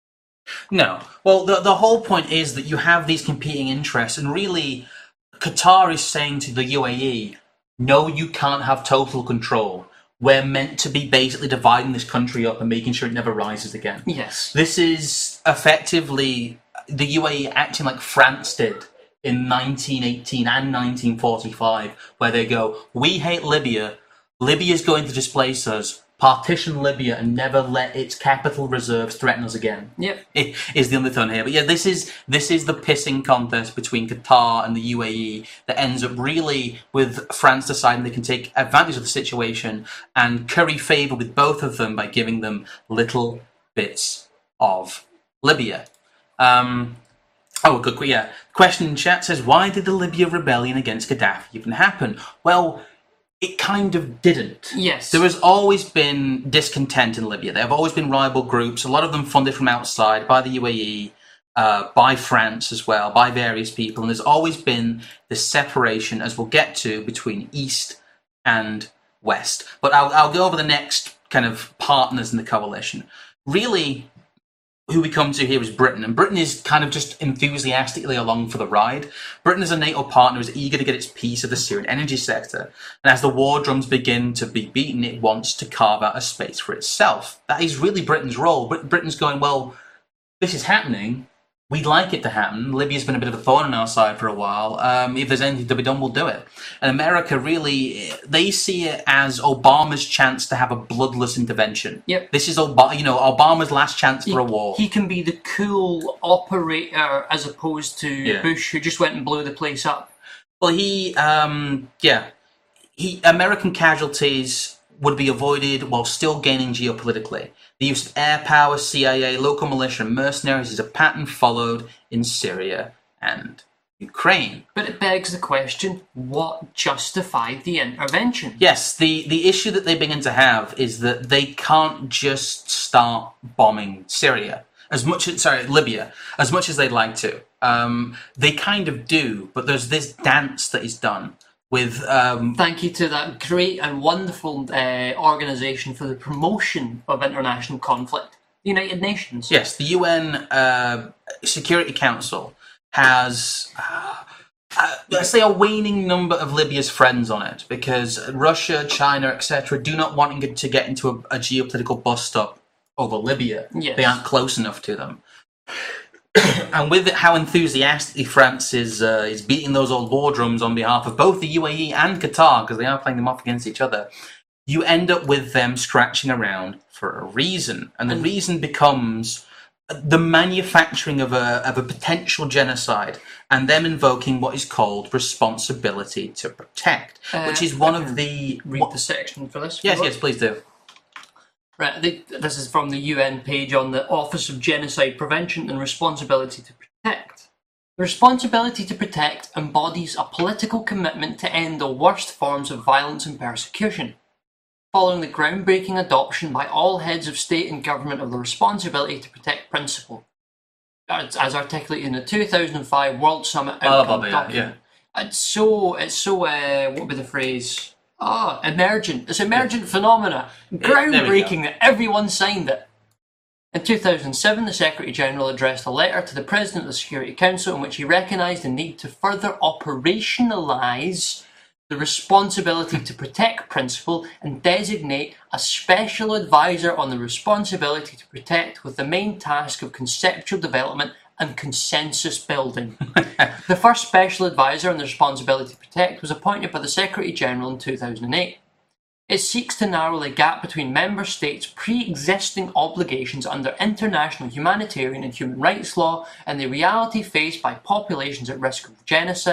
S1: No. Well, the, the whole point is that you have these competing interests, and really, Qatar is saying to the U A E, no, you can't have total control. We're meant to be basically dividing this country up and making sure it never rises again.
S2: Yes.
S1: This is effectively the U A E acting like France did in nineteen eighteen and nineteen forty-five, where they go, we hate Libya, Libya's going to displace us, partition Libya and never let its capital reserves threaten us again.
S2: Yep.
S1: It is the undertone here. But yeah, this is this is the pissing contest between Qatar and the U A E that ends up really with France deciding they can take advantage of the situation and curry favour with both of them by giving them little bits of Libya. Um, oh, good. Yeah. Question in chat says, why did the Libya rebellion against Gaddafi even happen? Well, it kind of didn't.
S2: Yes.
S1: There has always been discontent in Libya. There have always been rival groups, a lot of them funded from outside by the U A E, uh, by France as well, by various people. And there's always been this separation, as we'll get to, between East and West. But I'll, I'll go over the next kind of partners in the coalition. Really, who we come to here is Britain, and Britain is kind of just enthusiastically along for the ride. Britain as a NATO partner is eager to get its piece of the Syrian energy sector, and as the war drums begin to be beaten, it wants to carve out a space for itself. That is really Britain's role. Britain's going, well, this is happening, we'd like it to happen. Libya's been a bit of a thorn on our side for a while. Um, if there's anything to be done, we'll do it. And America really, they see it as Obama's chance to have a bloodless intervention.
S2: Yep.
S1: This is Obama, you know, Obama's last chance for
S2: he,
S1: a war.
S2: He can be the cool operator as opposed to
S1: Yeah.
S2: Bush, who just went and blew the place up.
S1: Well, he, um, yeah, he American casualties would be avoided while still gaining geopolitically. The use of air power, C I A, local militia, and mercenaries is a pattern followed in Syria and Ukraine.
S2: But it begs the question, what justified the intervention?
S1: Yes, the, the issue that they begin to have is that they can't just start bombing Syria. As much as, sorry, Libya, as much as they'd like to. Um, they kind of do, but there's this dance that is done with... Um,
S2: Thank you to that great and wonderful uh, organisation for the promotion of international conflict, the United Nations.
S1: Yes, the U N uh, Security Council has, uh, uh, let's say, a waning number of Libya's friends on it, because Russia, China, et cetera do not want to get into a, a geopolitical bust-up over Libya.
S2: Yes.
S1: They aren't close enough to them. And with it, how enthusiastically France is uh, is beating those old war drums on behalf of both the U A E and Qatar, because they are playing them off against each other, you end up with them scratching around for a reason. And the reason becomes the manufacturing of a of a potential genocide and them invoking what is called responsibility to protect,
S2: Uh,
S1: which is one
S2: I
S1: of
S2: can
S1: the...
S2: Read
S1: what-
S2: the section for this.
S1: Yes, yes, please do.
S2: Right, they, this is from the U N page on the Office of Genocide Prevention and Responsibility to Protect. The responsibility to protect embodies a political commitment to end the worst forms of violence and persecution. Following the groundbreaking adoption by all heads of state and government of the responsibility to protect principle, as, as articulated in the two thousand five World Summit Outcome
S1: blah, blah,
S2: document. It's so, it's so, uh, what would be the phrase? Ah, emergent. It's emergent phenomena. Groundbreaking that everyone signed it. In two thousand seven, the Secretary-General addressed a letter to the President of the Security Council in which he recognised the need to further operationalise the responsibility to protect principle and designate a special advisor on the responsibility to protect with the main task of conceptual development and consensus building. The first special advisor on the responsibility to protect was appointed by the Secretary-General in two thousand eight. It seeks to narrow the gap between member states' pre-existing obligations under international humanitarian and human rights law and the reality faced by populations at risk of genocide,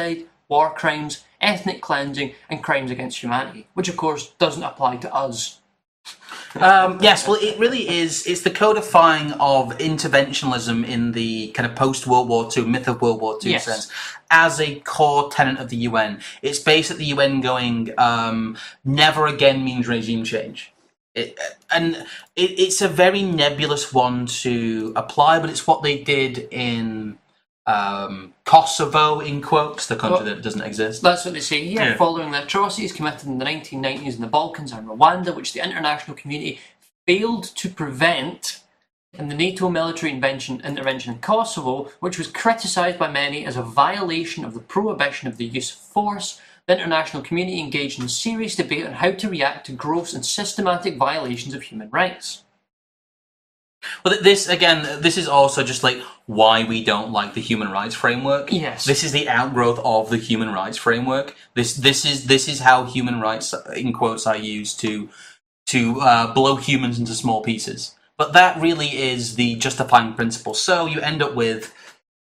S2: war crimes, ethnic cleansing, and crimes against humanity, which of course doesn't apply to us.
S1: Um, yes, well, it really is. It's the codifying of interventionism in the kind of post-World War Two, myth of World War Two
S2: Yes.
S1: sense, as a core tenet of the U N. It's basically the U N going, um, never again means regime change. It, and it, it's a very nebulous one to apply, but it's what they did in um, Kosovo, in quotes, the country
S2: Well,
S1: that doesn't exist.
S2: That's what they say here.
S1: Yeah.
S2: Following the atrocities committed in the nineteen nineties in the Balkans and Rwanda, which the international community failed to prevent, and the NATO military intervention, intervention in Kosovo, which was criticised by many as a violation of the prohibition of the use of force, the international community engaged in a serious debate on how to react to gross and systematic violations of human rights.
S1: Well, this, again, this is also just like why we don't like the human rights framework.
S2: Yes.
S1: This is the outgrowth of the human rights framework. This this is this is how human rights, in quotes, are used to to uh, blow humans into small pieces. But that really is the justifying principle. So you end up with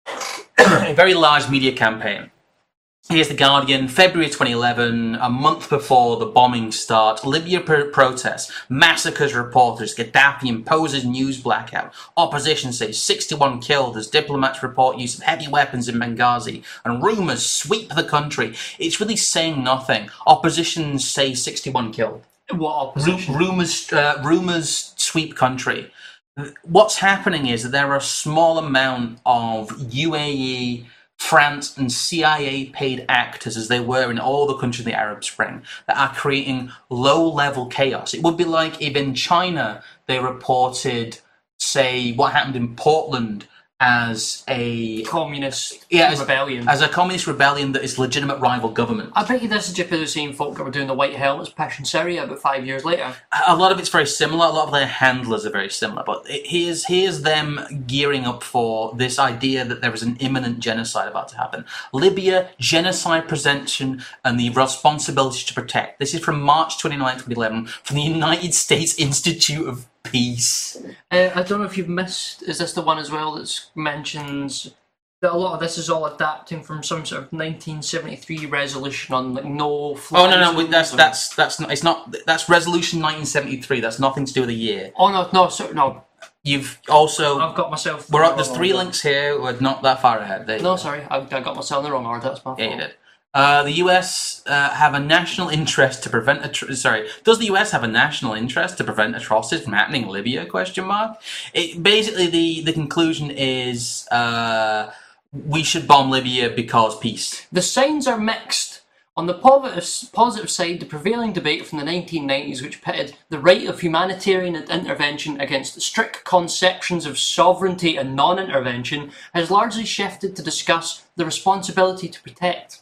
S1: a very large media campaign. Here's The Guardian, February twenty eleven, a month before the bombings start. Libya pro- protests, massacres reporters, Gaddafi imposes news blackout. Opposition says sixty-one killed as diplomats report use of heavy weapons in Benghazi. And rumours sweep the country. It's really saying nothing. Opposition say sixty-one killed.
S2: What opposition?
S1: Ru- rumours, uh, rumours sweep country. What's happening is that there are a small amount of U A E, France and C I A paid actors, as they were in all the countries in the Arab Spring, that are creating low-level chaos. It would be like if in China they reported, say, what happened in Portland as a
S2: Communist
S1: yeah, as,
S2: rebellion.
S1: as a communist rebellion that is legitimate rival government.
S2: I bet you this is just the same folk that were doing the white helmets push in Syria about five years later.
S1: A lot of it's very similar. A lot of their handlers are very similar. But it, here's here's them gearing up for this idea that there is an imminent genocide about to happen. Libya, genocide prevention and the responsibility to protect. This is from March twenty-ninth, twenty eleven, from the United States Institute of Peace.
S2: Uh, I don't know if you've missed. Is this the one as well that mentions that a lot of this is all adapting from some sort of nineteen seventy-three resolution on like no fly
S1: Oh no no
S2: zones
S1: that's
S2: or-
S1: that's that's not it's not that's resolution nineteen seventy-three. That's nothing to do with a year.
S2: Oh no no so, no.
S1: You've also
S2: I've got myself.
S1: we're
S2: in
S1: up.
S2: the
S1: There's
S2: wrong
S1: three
S2: order.
S1: links here. We're not that far ahead. There you
S2: No,
S1: go.
S2: sorry, I, I got myself in the wrong order. That's my fault.
S1: Yeah, you did. Uh, the U S uh, have a national interest to prevent. Atro- sorry, does the U S have a national interest to prevent atrocities from happening in Libya? Question mark. It, basically, the the conclusion is uh, we should bomb Libya because peace.
S2: The signs are mixed. On the positive, positive side, the prevailing debate from the nineteen nineties, which pitted the right of humanitarian intervention against strict conceptions of sovereignty and non-intervention, has largely shifted to discuss the responsibility to protect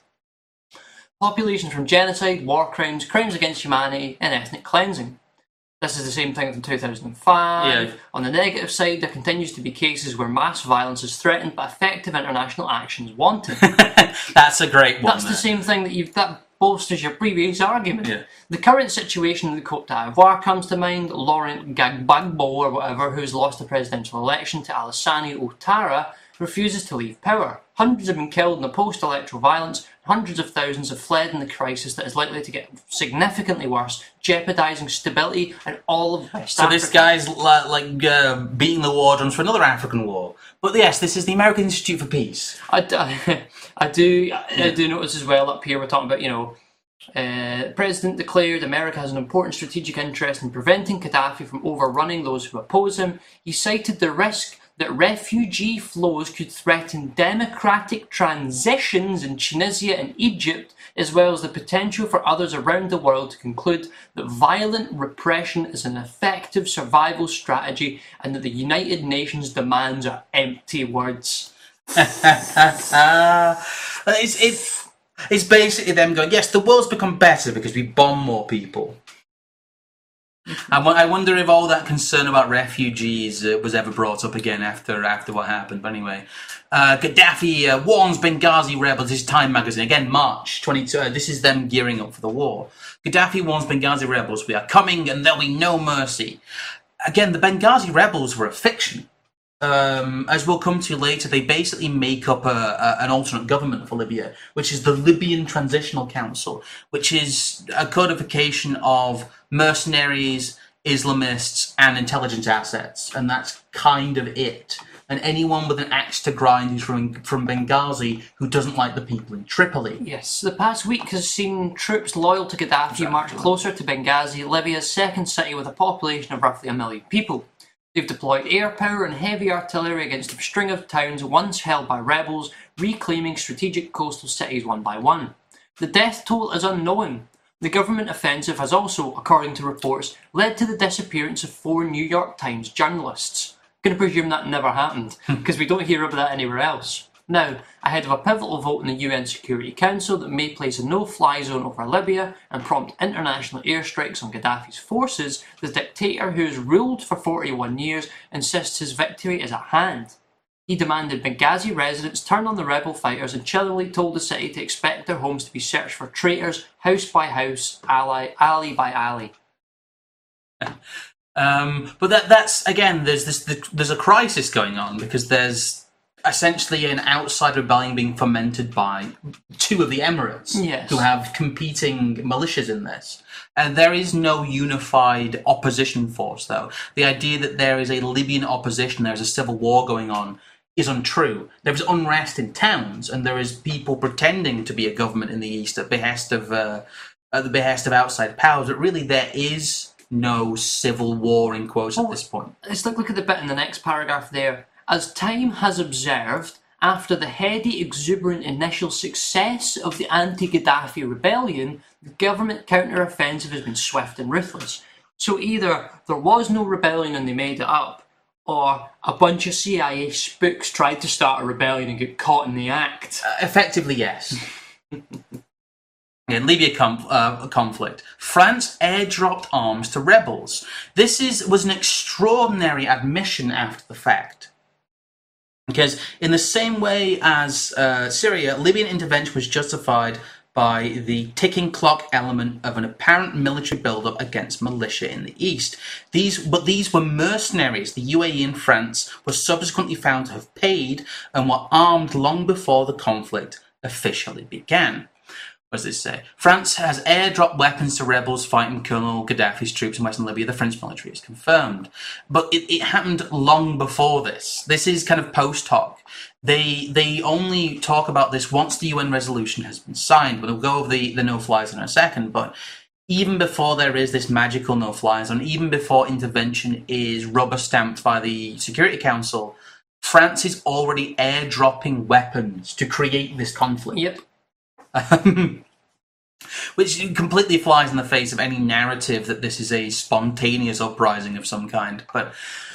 S2: populations from genocide, war crimes, crimes against humanity, and ethnic cleansing. This is the same thing from two thousand five.
S1: Yeah.
S2: On the negative side, there continues to be cases where mass violence is threatened but effective international action is wanted.
S1: That's a great one.
S2: That's the
S1: there.
S2: same thing that you've that bolsters your previous argument.
S1: Yeah.
S2: The current situation in the Côte d'Ivoire comes to mind. Laurent Gbagbo, or whatever, who's lost the presidential election to Alassane Ouattara, refuses to leave power. Hundreds have been killed in the post-electoral violence. Hundreds of thousands have fled in the crisis that is likely to get significantly worse, jeopardising stability and all of West
S1: So
S2: Africa.
S1: this guy's li- like uh, beating the war drums for another African war. But yes, this is the American Institute for Peace.
S2: I, d- I do I do notice as well up here we're talking about, you know, uh, the President declared America has an important strategic interest in preventing Gaddafi from overrunning those who oppose him. He cited the risk that refugee flows could threaten democratic transitions in Tunisia and Egypt, as well as the potential for others around the world to conclude that violent repression is an effective survival strategy and that the United Nations demands are empty words.
S1: Uh, it's, it's, it's basically them going, yes, the world's become better because we bomb more people. I wo- I wonder if all that concern about refugees uh, was ever brought up again after after what happened. But anyway, uh, Gaddafi uh, warns Benghazi rebels. This is Time magazine again, March twenty-two. Uh, this is them gearing up for the war. Gaddafi warns Benghazi rebels, "We are coming, and there'll be no mercy." Again, the Benghazi rebels were a fiction. um, as we'll come to later, they basically make up a, a, an alternate government for Libya, which is the Libyan Transitional Council, which is a codification of mercenaries, Islamists, and intelligence assets, and that's kind of it. And anyone with an axe to grind who's from from Benghazi who doesn't like the people in Tripoli.
S2: Yes, the past week has seen troops loyal to Gaddafi exactly. march closer to Benghazi, Libya's second city with a population of roughly a million people. They've deployed air power and heavy artillery against a string of towns once held by rebels, reclaiming strategic coastal cities one by one. The death toll is unknown. The government offensive has also, according to reports, led to the disappearance of four New York Times journalists. I'm going to presume that never happened, because we don't hear about that anywhere else. Now, ahead of a pivotal vote in the U N Security Council that may place a no-fly zone over Libya and prompt international airstrikes on Gaddafi's forces, the dictator who has ruled for forty-one years insists his victory is at hand. He demanded Benghazi residents turn on the rebel fighters and chillingly told the city to expect their homes to be searched for traitors, house by house, ally, alley by alley.
S1: Um, but that that's again, there's this there's a crisis going on because there's essentially an outside rebellion being fomented by two of the emirates
S2: yes.
S1: who have competing militias in this. And there is no unified opposition force, though. The idea that there is a Libyan opposition, there's a civil war going on, is untrue. There is unrest in towns, and there is people pretending to be a government in the east at behest of uh, at the behest of outside powers. But really, there is no civil war in quotes
S2: well,
S1: at this point.
S2: Let's look, look at the bit in the next paragraph there. As time has observed, after the heady, exuberant initial success of the anti-Gaddafi rebellion, the government counter-offensive has been swift and ruthless. So either there was no rebellion and they made it up, or a bunch of C I A spooks tried to start a rebellion and get caught in the act.
S1: Uh, effectively, yes. In Libya com- uh, conflict, France airdropped arms to rebels. This is was an extraordinary admission after the fact. Because in the same way as uh, Syria, Libyan intervention was justified by the ticking clock element of an apparent military build-up against militia in the east. These, but these were mercenaries the U A E and France were subsequently found to have paid and were armed long before the conflict officially began. What does this say? France has airdropped weapons to rebels fighting Colonel Gaddafi's troops in Western Libya. The French military is confirmed. But it, it happened long before this. This is kind of post hoc. They they only talk about this once the U N resolution has been signed. We'll go over the, the no-fly zone in a second, but even before there is this magical no-fly zone, even before intervention is rubber-stamped by the Security Council, France is already airdropping weapons to create this conflict.
S2: Yep.
S1: Um, which completely flies in the face of any narrative that this is a spontaneous uprising of some kind. But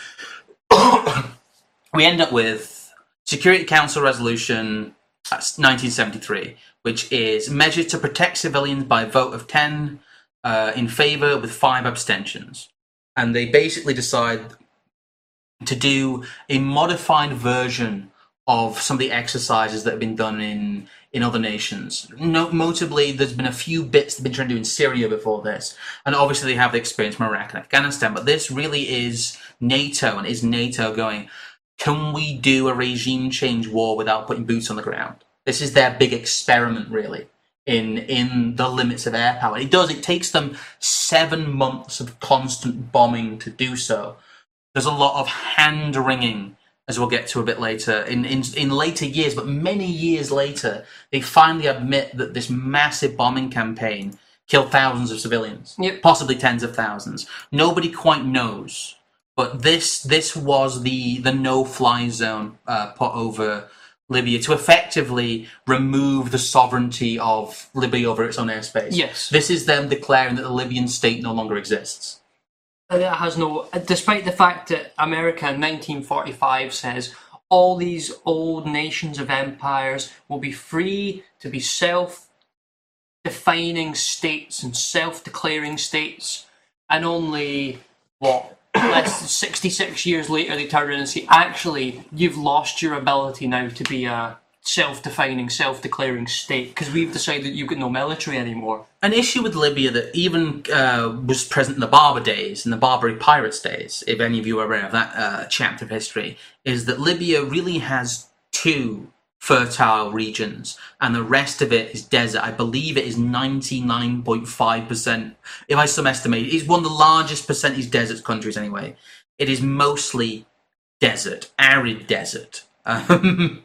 S1: we end up with Security Council Resolution nineteen seventy-three, which is measures to protect civilians by vote of ten uh, in favour with five abstentions. And they basically decide to do a modified version of some of the exercises that have been done in in other nations. No, notably, there's been a few bits they've been trying to do in Syria before this, and obviously they have the experience from Iraq and Afghanistan, but this really is NATO, and is NATO going, can we do a regime change war without putting boots on the ground? This is their big experiment, really, in in the limits of air power. It does, it takes them seven months of constant bombing to do so. There's a lot of hand-wringing, as we'll get to a bit later, in, in in later years, but many years later, they finally admit that this massive bombing campaign killed thousands of civilians,
S2: yep.
S1: possibly tens of thousands. Nobody quite knows, but this this was the, the no-fly zone uh, put over Libya to effectively remove the sovereignty of Libya over its own airspace.
S2: Yes.
S1: This is them declaring that the Libyan state no longer exists.
S2: It has no, despite the fact that America in nineteen forty-five says all these old nations of empires will be free to be self-defining states and self-declaring states, and only, what, less than sixty-six years later they turn around and say, actually, you've lost your ability now to be a self-defining, self-declaring state because we've decided you've got no military anymore.
S1: An issue with Libya that even uh, was present in the Barber days, in the Barbary Pirates days, if any of you are aware of that uh, chapter of history, is that Libya really has two fertile regions, and the rest of it is desert. I believe it is ninety-nine point five percent, if I some estimate. It's one of the largest percentage desert countries anyway. It is mostly desert, arid desert. Um,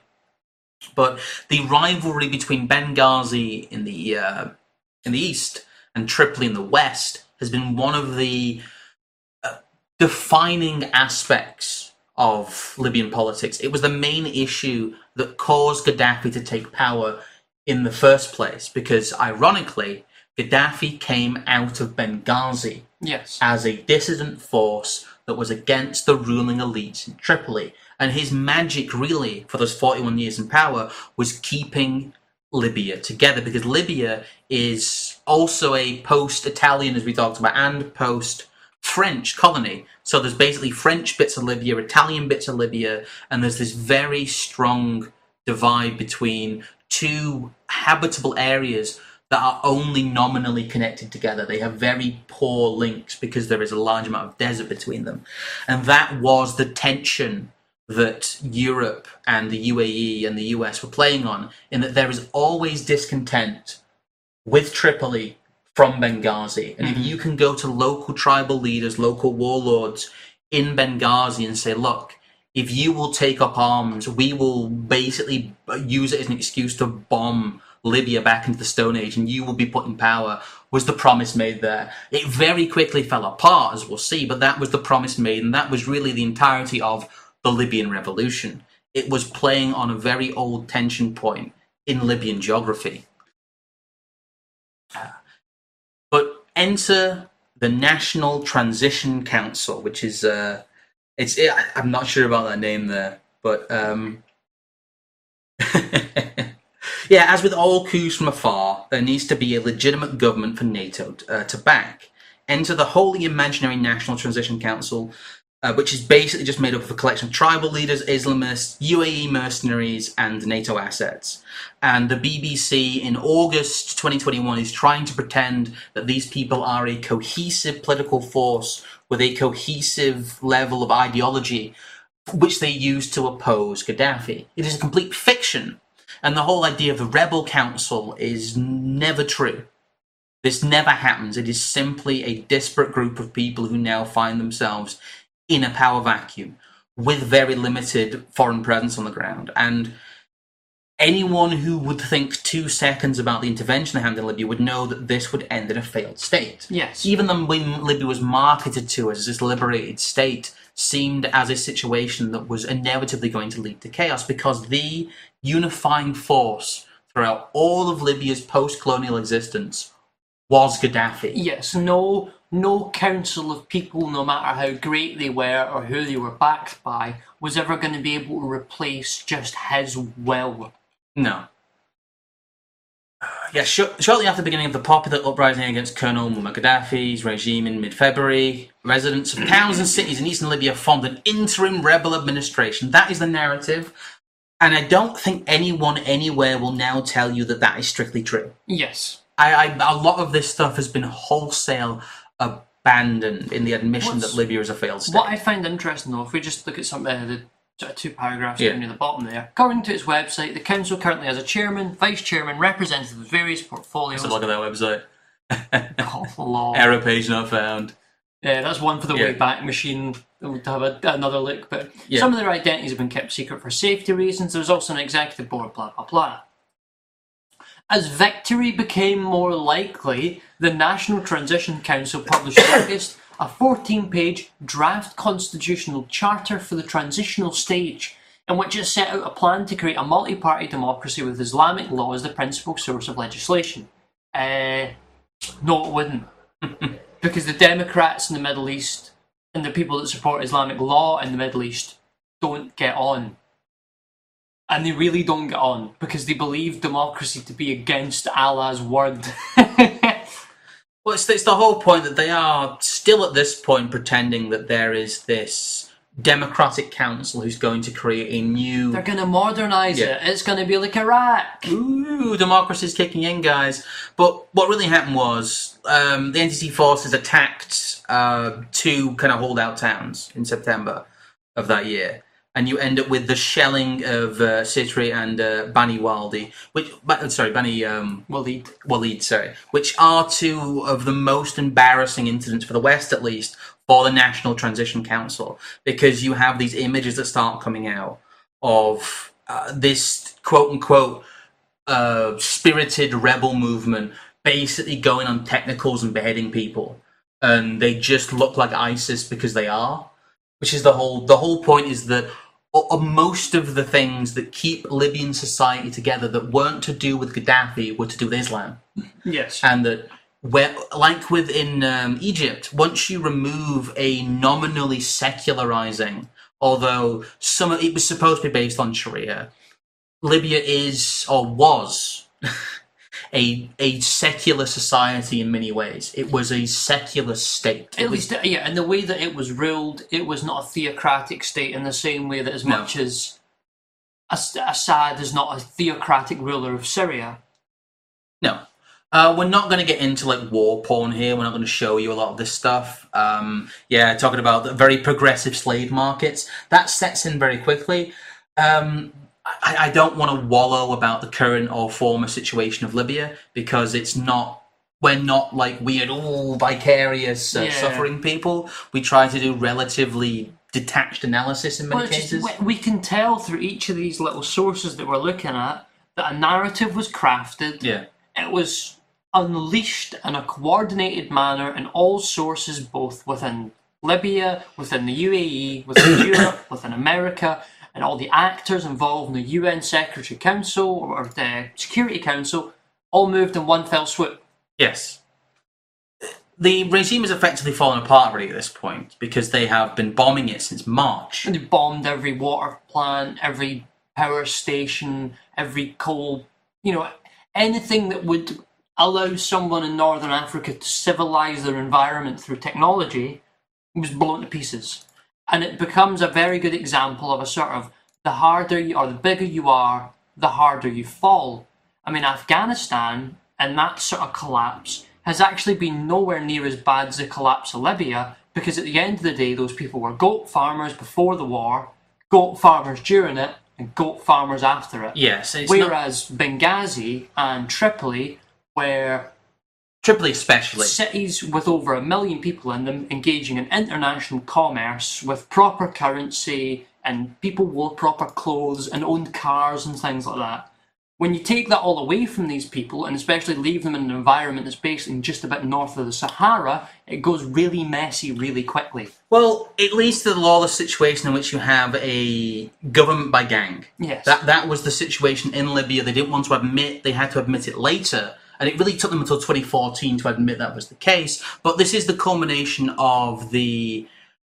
S1: but the rivalry between Benghazi in the uh, in the east and Tripoli in the west has been one of the uh, defining aspects of Libyan politics. It was the main issue that caused Gaddafi to take power in the first place, because ironically, Gaddafi came out of Benghazi
S2: yes.
S1: as a dissident force that was against the ruling elites in Tripoli. And his magic, really, for those forty-one years in power, was keeping Libya together, because Libya is also a post-Italian, as we talked about, and post-French colony. So there's basically French bits of Libya, Italian bits of Libya, and there's this very strong divide between two habitable areas that are only nominally connected together. They have very poor links because there is a large amount of desert between them. And that was the tension that Europe and the U A E and the U S were playing on, in that there is always discontent with Tripoli from Benghazi. And mm-hmm. if you can go to local tribal leaders, local warlords in Benghazi and say, look, if you will take up arms, we will basically use it as an excuse to bomb Libya back into the Stone Age and you will be put in power, was the promise made there. It very quickly fell apart, as we'll see, but that was the promise made, and that was really the entirety of the Libyan revolution. It was playing on a very old tension point in Libyan geography. But enter the National Transition Council, which is, uh, it's, it, I'm not sure about that name there, but um, yeah, as with all coups from afar, there needs to be a legitimate government for NATO uh, to back. Enter the wholly imaginary National Transition Council, Uh, which is basically just made up of a collection of tribal leaders, Islamists, U A E mercenaries, and NATO assets. And the B B C in August twenty twenty-one is trying to pretend that these people are a cohesive political force with a cohesive level of ideology, which they use to oppose Gaddafi. It is a complete fiction, and the whole idea of the rebel council is never true. This never happens. It is simply a disparate group of people who now find themselves in a power vacuum with very limited foreign presence on the ground. And anyone who would think two seconds about the intervention they had in Libya would know that this would end in a failed state.
S2: Yes.
S1: Even though when Libya was marketed to as this liberated state, seemed as a situation that was inevitably going to lead to chaos, because the unifying force throughout all of Libya's post-colonial existence was Gaddafi.
S2: Yes, no no council of people, no matter how great they were or who they were backed by, was ever going to be able to replace just his will.
S1: No. Yeah, sh- shortly after the beginning of the popular uprising against Colonel Muammar Gaddafi's regime in mid-February, residents of towns and cities in eastern Libya formed an interim rebel administration. That is the narrative. And I don't think anyone anywhere will now tell you that that is strictly true.
S2: Yes.
S1: I, I, a lot of this stuff has been wholesale abandoned in the admission What's, that Libya is a failed state.
S2: What I find interesting, though, if we just look at some uh, the sort of two paragraphs
S1: yeah.
S2: down near the bottom there, according to its website, the council currently has a chairman, vice chairman, representatives of various portfolios.
S1: Let's have a look at that website.
S2: Oh, Lord.
S1: Error page not found.
S2: Yeah, that's one for the
S1: yeah.
S2: Wayback Machine to have a, another look. But
S1: yeah.
S2: some of their identities have been kept secret for safety reasons. There's also an executive board, blah, blah, blah. As victory became more likely, the National Transition Council published in August a fourteen-page draft constitutional charter for the transitional stage, in which it set out a plan to create a multi-party democracy with Islamic law as the principal source of legislation. Uh, no, it wouldn't. Because the Democrats in the Middle East and the people that support Islamic law in the Middle East don't get on. And they really don't get on because they believe democracy to be against Allah's word.
S1: Well, it's, it's the whole point that they are still at this point pretending that there is this democratic council who's going to create a new...
S2: They're going to modernise
S1: Yeah.
S2: it. It's going to be like Iraq.
S1: Ooh, democracy's kicking in, guys. But what really happened was um, the N T C forces attacked uh, two kind of holdout towns in September of that year. And you end up with the shelling of uh, Sitri and uh, Bani Waldi, which, ba- sorry, Bani um,
S2: Walid.
S1: Walid, sorry, which are two of the most embarrassing incidents for the West, at least, for the National Transition Council, because you have these images that start coming out of uh, this quote-unquote uh, spirited rebel movement basically going on technicals and beheading people, and they just look like ISIS because they are, which is the whole, the whole point is that uh, most of the things that keep Libyan society together that weren't to do with Gaddafi were to do with Islam.
S2: Yes.
S1: And that, where, like within um, Egypt, once you remove a nominally secularizing, although some it was supposed to be based on Sharia, Libya is, or was, a a secular society in many ways. It was a secular state.
S2: At least, yeah, and the way that it was ruled, it was not a theocratic state in the same way that as
S1: No.
S2: much as As- Assad is not a theocratic ruler of Syria.
S1: No. Uh, we're not going to get into like war porn here. We're not going to show you a lot of this stuff. Um, yeah, talking about the very progressive slave markets. That sets in very quickly. Um, I, I don't want to wallow about the current or former situation of Libya because it's not. We're not like weird, oh, vicarious uh,
S2: Yeah.
S1: suffering people. We try to do relatively detached analysis in many
S2: Well, it's just-
S1: cases.
S2: we, we can tell through each of these little sources that we're looking at that a narrative was crafted.
S1: Yeah.
S2: It was unleashed in a coordinated manner in all sources, both within Libya, within the U A E, within Europe, within America, and all the actors involved in the U N Secretary Council or the Security Council all moved in one fell swoop.
S1: Yes. The regime has effectively fallen apart already at this point because they have been bombing it since March.
S2: And they bombed every water plant, every power station, every coal, you know, anything that would allow someone in Northern Africa to civilise their environment through technology was blown to pieces. And it becomes a very good example of a sort of the harder you or the bigger you are, the harder you fall. I mean, Afghanistan and that sort of collapse has actually been nowhere near as bad as the collapse of Libya because at the end of the day, those people were goat farmers before the war, goat farmers during it, and goat farmers after it.
S1: Yes. It's not,
S2: Whereas Benghazi and Tripoli were
S1: Tripoli especially.
S2: cities with over a million people in them engaging in international commerce with proper currency and people wore proper clothes and owned cars and things like that. When you take that all away from these people and especially leave them in an environment that's basically just a bit north of the Sahara, it goes really messy really quickly.
S1: Well, it leads to the lawless situation in which you have a government by gang.
S2: Yes.
S1: That that was the situation in Libya. They didn't want to admit, they had to admit it later. And it really took them until twenty fourteen to admit that was the case. But this is the culmination of the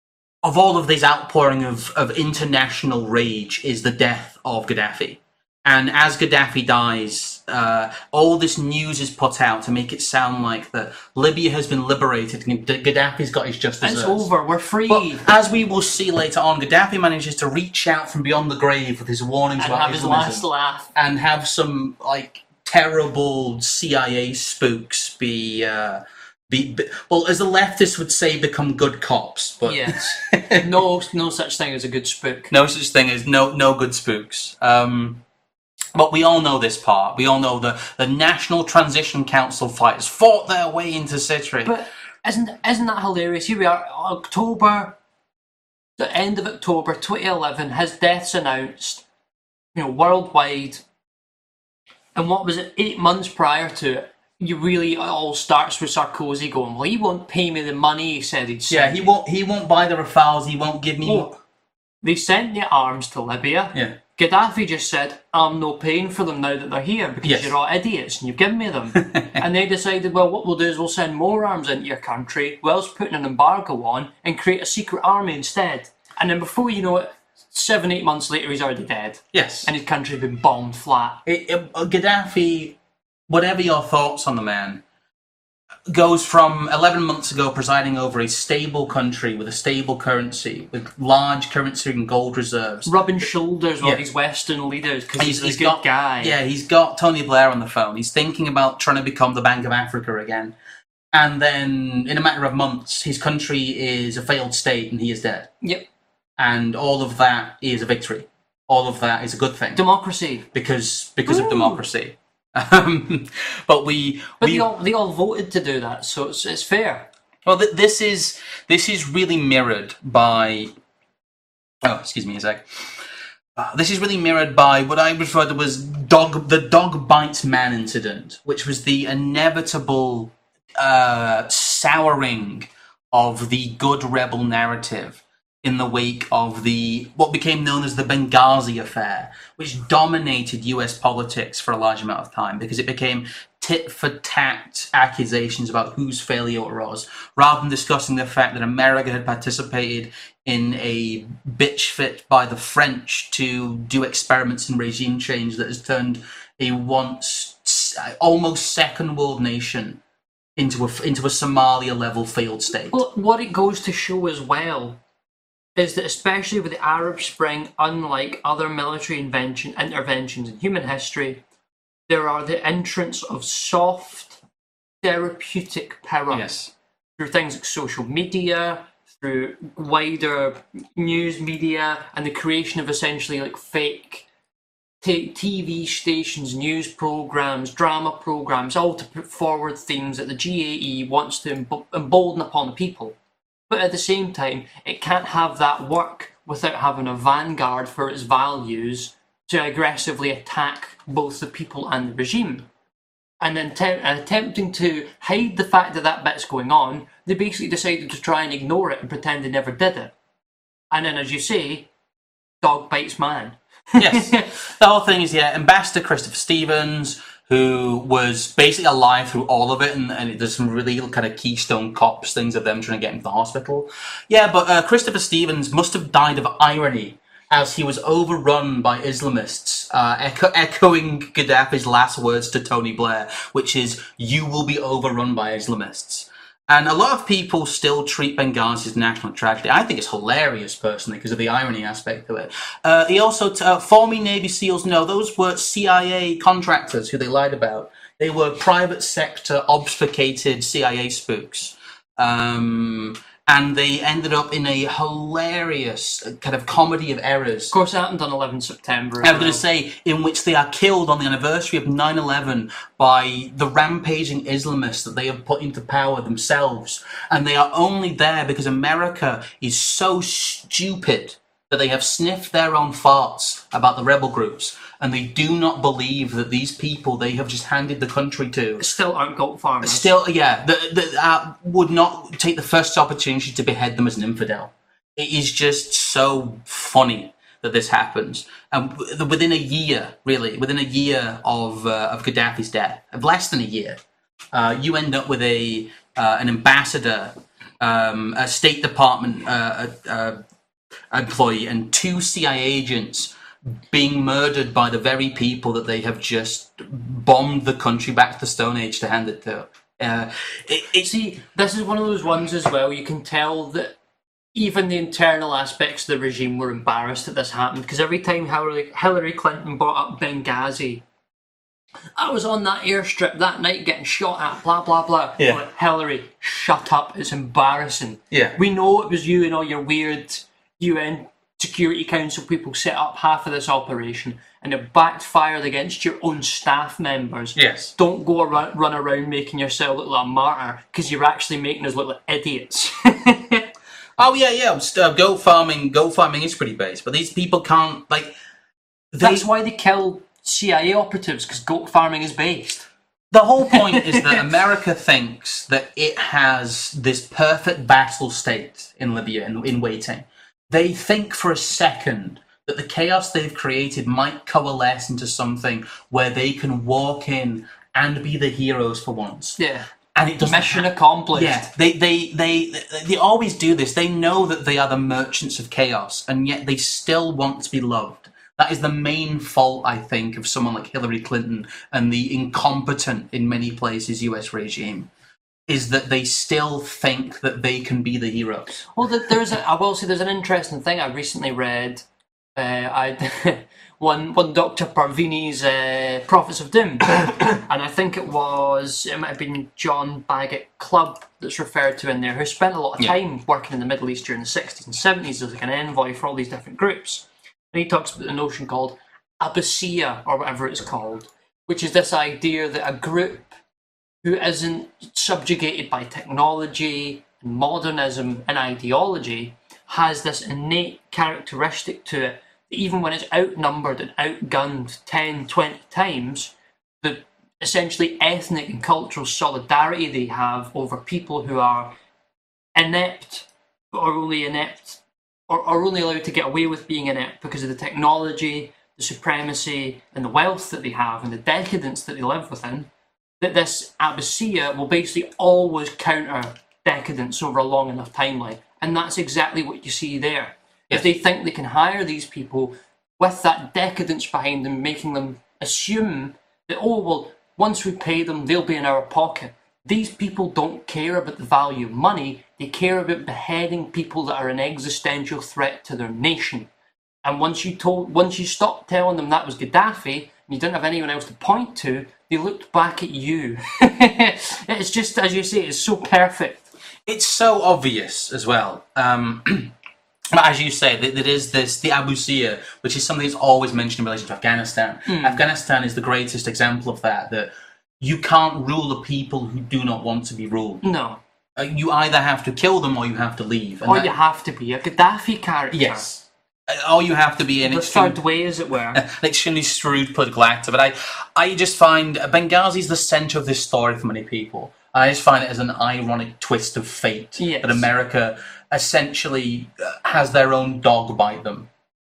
S1: of all of this outpouring of, of international rage is the death of Gaddafi. And as Gaddafi dies, uh, all this news is put out to make it sound like that Libya has been liberated and Gaddafi's got his just
S2: It's
S1: desserts.
S2: over, we're free.
S1: But as we will see later on, Gaddafi manages to reach out from beyond the grave with his warnings
S2: and
S1: about
S2: have his
S1: Islamism
S2: last laugh.
S1: and have some like terrible C I A spooks be, uh, be, be well, as the leftists would say, become good cops. But
S2: Yes. no, no such thing as a good spook.
S1: no such thing as no no good spooks. Um, but we all know this part. We all know the the National Transition Council fighters fought their way into Sitri.
S2: But isn't isn't that hilarious? Here we are, October, the end of October twenty eleven, his death's announced, you know, worldwide. And what was it, eight months prior to it, you really, it all starts with Sarkozy going, well, he won't pay me the money he said he'd
S1: yeah,
S2: send.
S1: he won't he won't buy the Rafales. He won't give me.
S2: Oh, they sent the arms to Libya.
S1: Yeah.
S2: Gaddafi just said, I'm no paying for them now that they're here because
S1: Yes.
S2: you're all idiots and you've given me them. And they decided, well, what we'll do is we'll send more arms into your country whilst putting an embargo on and create a secret army instead. And then before you know it, seven, eight months later, he's already dead.
S1: Yes.
S2: And his country's been bombed flat.
S1: It, it, Gaddafi, whatever your thoughts on the man, goes from eleven months ago presiding over a stable country with a stable currency, with large currency and gold reserves.
S2: Rubbing shoulders with
S1: Yeah.
S2: these Western leaders because he's,
S1: He's-
S2: a
S1: he's
S2: good
S1: got-
S2: guy.
S1: Yeah, he's got Tony Blair on the phone. He's thinking about trying to become the Bank of Africa again. And then, in a matter of months, his country is a failed state and he is dead.
S2: Yep.
S1: And all of that is a victory. All of that is a good thing.
S2: Democracy.
S1: because because
S2: Ooh.
S1: of democracy. Um, but we...
S2: But
S1: we
S2: they all, they all voted to do that, so it's, it's fair.
S1: Well, th- this is this is really mirrored by. Oh, excuse me a sec. Uh, this is really mirrored by what I referred to as dog the dog bites man incident, which was the inevitable uh, souring of the good rebel narrative in the wake of the what became known as the Benghazi affair, which dominated U S politics for a large amount of time because it became tit for tat accusations about whose failure it was, rather than discussing the fact that America had participated in a bitch fit by the French to do experiments in regime change that has turned a once almost second world nation into a into a Somalia level failed state.
S2: Well, what it goes to show as well is that especially with the Arab Spring, unlike other military invention, interventions in human history, there are the entrance of soft therapeutic power
S1: Yes.
S2: through things like social media, through wider news media, and the creation of essentially like fake t- T V stations, news programs, drama programs, all to put forward themes that the G A E wants to emb- embolden upon the people. But at the same time, it can't have that work without having a vanguard for its values to aggressively attack both the people and the regime. And then te- and attempting to hide the fact that that bit's going on, they basically decided to try and ignore it and pretend they never did it. And then, as you say, dog bites man.
S1: Yes. The whole thing is, yeah, Ambassador Christopher Stevens, who was basically alive through all of it, and, and there's some really kind of Keystone Cops things of them trying to get him to the hospital. Yeah, but uh, Christopher Stevens must have died of irony as he was overrun by Islamists, uh, echo- echoing Gaddafi's last words to Tony Blair, which is, "You will be overrun by Islamists." And a lot of people still treat Benghazi as a national tragedy. I think it's hilarious, personally, because of the irony aspect to it. Uh, he also, t- uh, former Navy SEALs, no, those were C I A contractors who they lied about. They were private sector, obfuscated C I A spooks. Um, and they ended up in a hilarious kind of comedy of errors.
S2: Of course, it happened on eleventh September.
S1: I was going to say, in which they are killed on the anniversary of nine eleven by the rampaging Islamists that they have put into power themselves. And they are only there because America is so stupid that they have sniffed their own farts about the rebel groups. And they do not believe that these people they have just handed the country to
S2: Still aren't goat farmers.
S1: still, yeah, that that uh, would not take the first opportunity to behead them as an infidel. It is just so funny that this happens, and w- within a year, really, within a year of uh, of Gaddafi's death, of less than a year, uh, you end up with a uh, an ambassador, um, a State Department uh, uh, employee, and two C I A agents being murdered by the very people that they have just bombed the country back to the Stone Age to hand it to. Uh, it, it's
S2: See, this is one of those ones as well, you can tell that even the internal aspects of the regime were embarrassed that this happened, because every time Hillary, Hillary Clinton brought up Benghazi, I was on that airstrip that night getting shot at, blah, blah, blah.
S1: Yeah.
S2: Like, Hillary, shut up, it's embarrassing.
S1: Yeah.
S2: We know it was you and all your weird U N Security Council people set up half of this operation, and it backfired against your own staff members.
S1: Yes.
S2: Don't go around, run around making yourself look like a martyr, because you're actually making us look like idiots.
S1: Oh yeah, yeah. Uh, goat farming, goat farming is pretty base, but these people can't like. They,
S2: That's why they kill C I A operatives, because goat farming is based.
S1: the whole point is that America thinks that it has this perfect vassal state in Libya in, in waiting. They think for a second that the chaos they've created might coalesce into something where they can walk in and be the heroes for once.
S2: Yeah.
S1: And it doesn't
S2: Mission
S1: ha-
S2: accomplished.
S1: Yeah, they, they, they, they always do this. They know that they are the merchants of chaos, and yet they still want to be loved. That is the main fault, I think, of someone like Hillary Clinton and the incompetent, in many places, U S regime. is that they still think that they can be the heroes.
S2: Well, there's a, I will say there's an interesting thing I recently read. Uh, I one one Doctor Parvini's uh, Prophets of Doom, and I think it was it might have been John Baggett Clubb that's referred to in there, who spent a lot of time yeah. working in the Middle East during the sixties and seventies as like an envoy for all these different groups. And he talks about the notion called Abbasiyya, or whatever it's called, which is this idea that a group who isn't subjugated by technology, and modernism and ideology has this innate characteristic to it that even when it's outnumbered and outgunned ten, twenty times, the essentially ethnic and cultural solidarity they have over people who are inept, or only inept, or are only allowed to get away with being inept because of the technology, the supremacy, and the wealth that they have, and the decadence that they live within, that this Abbasiyya will basically always counter decadence over a long enough timeline. And that's exactly what you see there. Yes. If they think they can hire these people with that decadence behind them, making them assume that, oh, well, once we pay them, they'll be in our pocket. These people don't care about the value of money. They care about beheading people that are an existential threat to their nation. And once you told, once you stopped telling them that was Gaddafi, and you didn't have anyone else to point to, they looked back at you. It's just, as you say, it's so perfect.
S1: It's so obvious as well. Um, but as you say, there is this, the Abbasiyya, which is something that's always mentioned in relation to Afghanistan. Mm. Afghanistan is the greatest example of that, that you can't rule the people who do not want to be ruled.
S2: No.
S1: Uh, you either have to kill them or you have to leave.
S2: And or that, you have to be a Gaddafi character.
S1: Yes. Or you have to be an
S2: the
S1: extreme,
S2: third way, as it were,
S1: an extremely shrewd political actor. But I, I just find Benghazi is the centre of this story for many people. I just find it as an ironic twist of fate
S2: yes.
S1: that America essentially has their own dog bite them.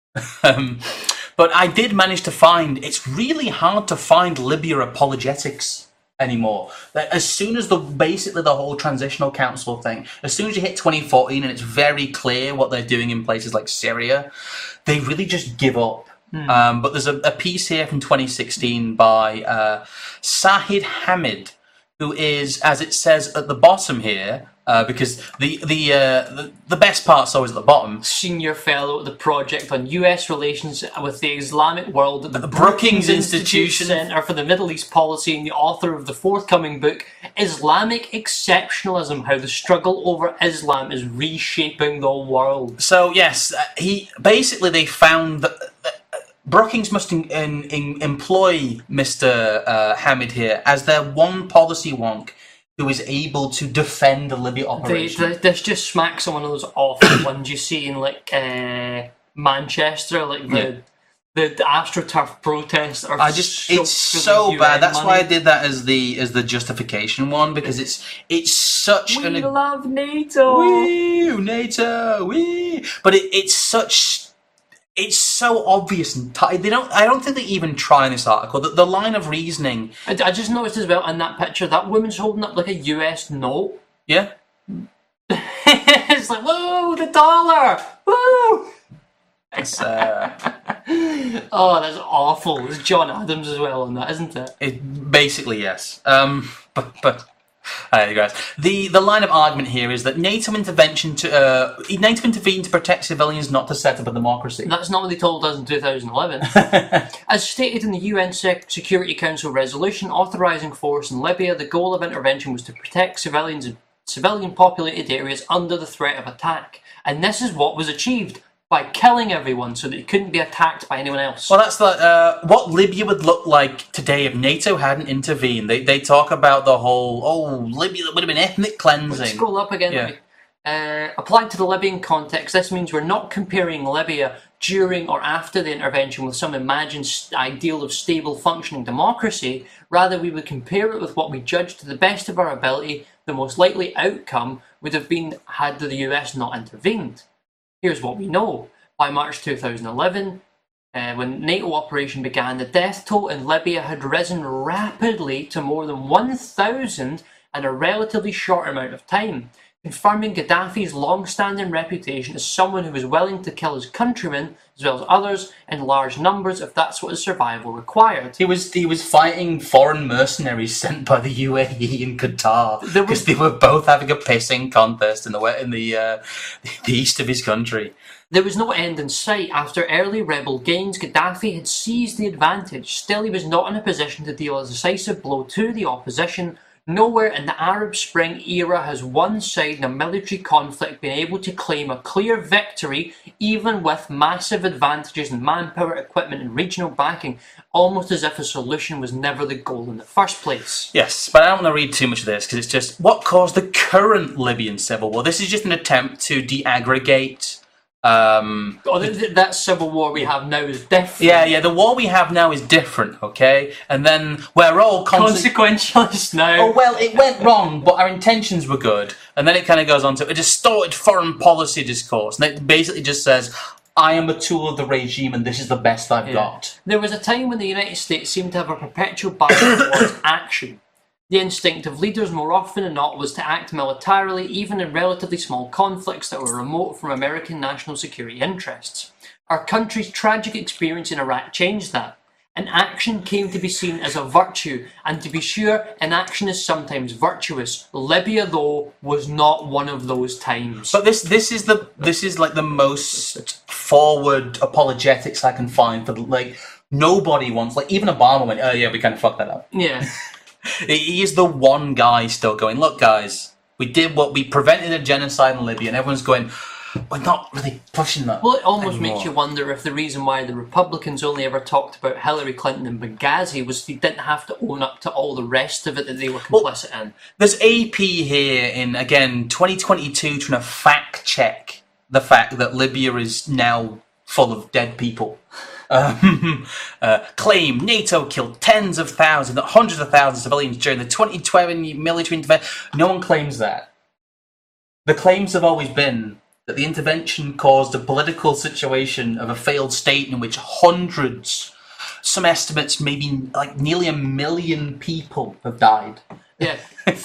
S1: um, but I did manage to find it's really hard to find Libya apologetics anymore. That as soon as the basically the whole transitional council thing, as soon as you hit twenty fourteen and it's very clear what they're doing in places like Syria, they really just give up. Hmm. Um, but there's a, a piece here from twenty sixteen by uh, Sahid Hamid, who is, as it says at the bottom here, uh, because the the, uh, the the best part's always at the bottom.
S2: Senior fellow at the project on U S relations with the Islamic world at the,
S1: the
S2: Brookings,
S1: Brookings Institution
S2: Center for the Middle East Policy, and the author of the forthcoming book, Islamic Exceptionalism: How the Struggle Over Islam is Reshaping the World.
S1: So yes, uh, he basically they found that. that Brookings must in, in, in employ Mister Uh, Hamid here as their one policy wonk who is able to defend the Libya operation.
S2: They, they, this just smacks of one of those awful ones you see in like uh, Manchester, like the, yeah. the the AstroTurf protests. Are
S1: I just it's so bad. That's
S2: money.
S1: why I did that as the as the justification one, because it's it's such
S2: we
S1: an
S2: love NATO.
S1: Wee NATO, wee. But it, it's such. It's so obvious and t- they don't. I don't think they even try in this article. The, the line of reasoning.
S2: I, I just noticed as well in that picture that woman's holding up like a U S note.
S1: Yeah.
S2: It's like, whoa, the dollar, woo.
S1: It's, uh...
S2: oh, that's awful. There's John Adams as well on that, isn't it?
S1: It basically yes. Um, but but. Uh, you guys. The the line of argument here is that NATO intervention to uh, NATO intervened to protect civilians, not to set up a democracy.
S2: That's not what they told us in two thousand eleven. As stated in the U N Sec- Security Council resolution authorising force in Libya, the goal of intervention was to protect civilians in civilian populated areas under the threat of attack. And this is what was achieved. By killing everyone so that it couldn't be attacked by anyone else.
S1: Well, that's the, uh, what Libya would look like today if NATO hadn't intervened. They they talk about the whole, oh, Libya, that would have been ethnic cleansing.
S2: Let's scroll up again.
S1: Yeah.
S2: Uh, applied to the Libyan context, this means we're not comparing Libya during or after the intervention with some imagined ideal of stable functioning democracy. Rather, we would compare it with what we judge to the best of our ability the most likely outcome would have been had the U S not intervened. Here's what we know. By March two thousand eleven, uh, when NATO operation began, the death toll in Libya had risen rapidly to more than one thousand in a relatively short amount of time. confirming Gaddafi's long-standing reputation as someone who was willing to kill his countrymen as well as others in large numbers if that's what his survival required.
S1: He was he was fighting foreign mercenaries sent by the U A E and Qatar
S2: There was-
S1: because they were both having a pissing contest in the we- in the uh, the east of his country.
S2: There was no end in sight. After early rebel gains, Gaddafi had seized the advantage. Still, he was not in a position to deal a decisive blow to the opposition. Nowhere in the Arab Spring era has one side in a military conflict been able to claim a clear victory, even with massive advantages in manpower, equipment, and regional backing, almost as if a solution was never the goal in the first place.
S1: Yes, but I don't want to read too much of this because it's just what caused the current Libyan civil war. This is just an attempt to de-aggregate. Um,
S2: Oh, th- th- that civil war we have now is different.
S1: yeah, yeah. The war we have now is different, okay? And then we're all constantly.
S2: Consequentialist now.
S1: Oh well, it went wrong, but our intentions were good. And then it kind of goes on to a distorted foreign policy discourse, and it basically just says, "I am a tool of the regime, and this is the best I've
S2: Yeah.
S1: got."
S2: There was a time when the United States seemed to have a perpetual bias towards action. The instinct of leaders more often than not was to act militarily, even in relatively small conflicts that were remote from American national security interests. Our country's tragic experience in Iraq changed that. And action came to be seen as a virtue, and to be sure, inaction is sometimes virtuous. Libya, though, was not one of those times.
S1: But this this is the this is like the most forward apologetics I can find for the, like nobody wants, like even Obama went, "Oh yeah, we kind of fucked that up."
S2: Yeah.
S1: He is the one guy still going, "Look, guys, we did what we prevented a genocide in Libya," and everyone's going, "We're not really pushing that."
S2: Well, it almost
S1: anymore.
S2: makes you wonder if the reason why the Republicans only ever talked about Hillary Clinton and Benghazi was they didn't have to own up to all the rest of it that they were complicit in.
S1: There's A P here in, again, twenty twenty-two trying to fact check the fact that Libya is now full of dead people. Um, uh, claim NATO killed tens of thousands, hundreds of thousands of civilians during the twenty twenty military intervention. No one claims that. The claims have always been that the intervention caused a political situation of a failed state in which hundreds, some estimates maybe like nearly a million people have died.
S2: Yeah,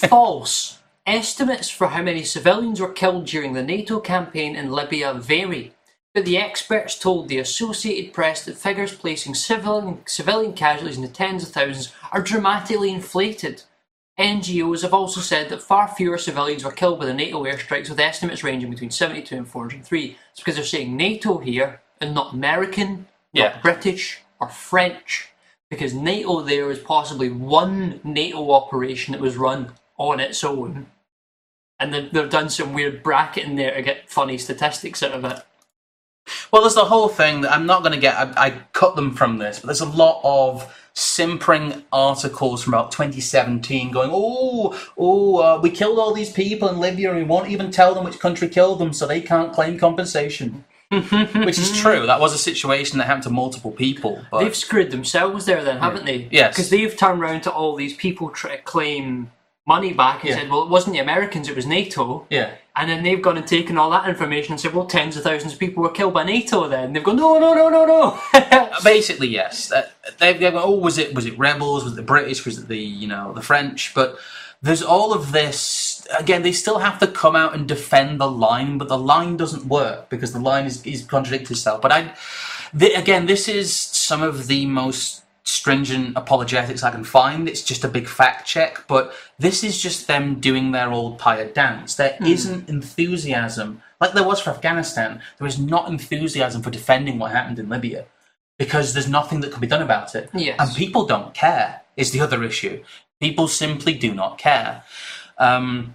S2: false. Estimates for how many civilians were killed during the NATO campaign in Libya vary, but the experts told the Associated Press that figures placing civilian, civilian casualties in the tens of thousands are dramatically inflated. N G Os have also said that far fewer civilians were killed by the NATO airstrikes, with estimates ranging between seventy-two and four hundred three. It's because they're saying NATO here and not American,
S1: Yeah.
S2: not British or French, because NATO there is possibly one NATO operation that was run on its own, and then they've done some weird bracket in there to get funny statistics out of it.
S1: Well, there's the whole thing that I'm not going to get. I, I cut them from this, but there's a lot of simpering articles from about twenty seventeen going, oh, oh, uh, we killed all these people in Libya and we won't even tell them which country killed them, so they can't claim compensation. Which is true. That was a situation that happened to multiple people. But
S2: They've screwed themselves there then, haven't they?
S1: Yes.
S2: Because they've turned round to all these people trying to claim money back and
S1: Yeah.
S2: said, well, it wasn't the Americans, it was NATO.
S1: yeah.
S2: And then they've gone and taken all that information and said, well, tens of thousands of people were killed by NATO then. And they've gone, no, no, no, no, no.
S1: Basically, yes. Uh, they've, they've gone, oh, was it was it rebels? Was it the British? Was it the you know the French? But there's all of this. Again, they still have to come out and defend the line, but the line doesn't work because the line is, is contradicting itself. But I, the, again, this is some of the most stringent apologetics I can find. It's just a big fact check, but this is just them doing their old tired dance. There isn't enthusiasm like there was for Afghanistan. There is not enthusiasm for defending what happened in Libya because there's nothing that can be done about it.
S2: Yes.
S1: And people don't care is the other issue. People simply do not care. Um,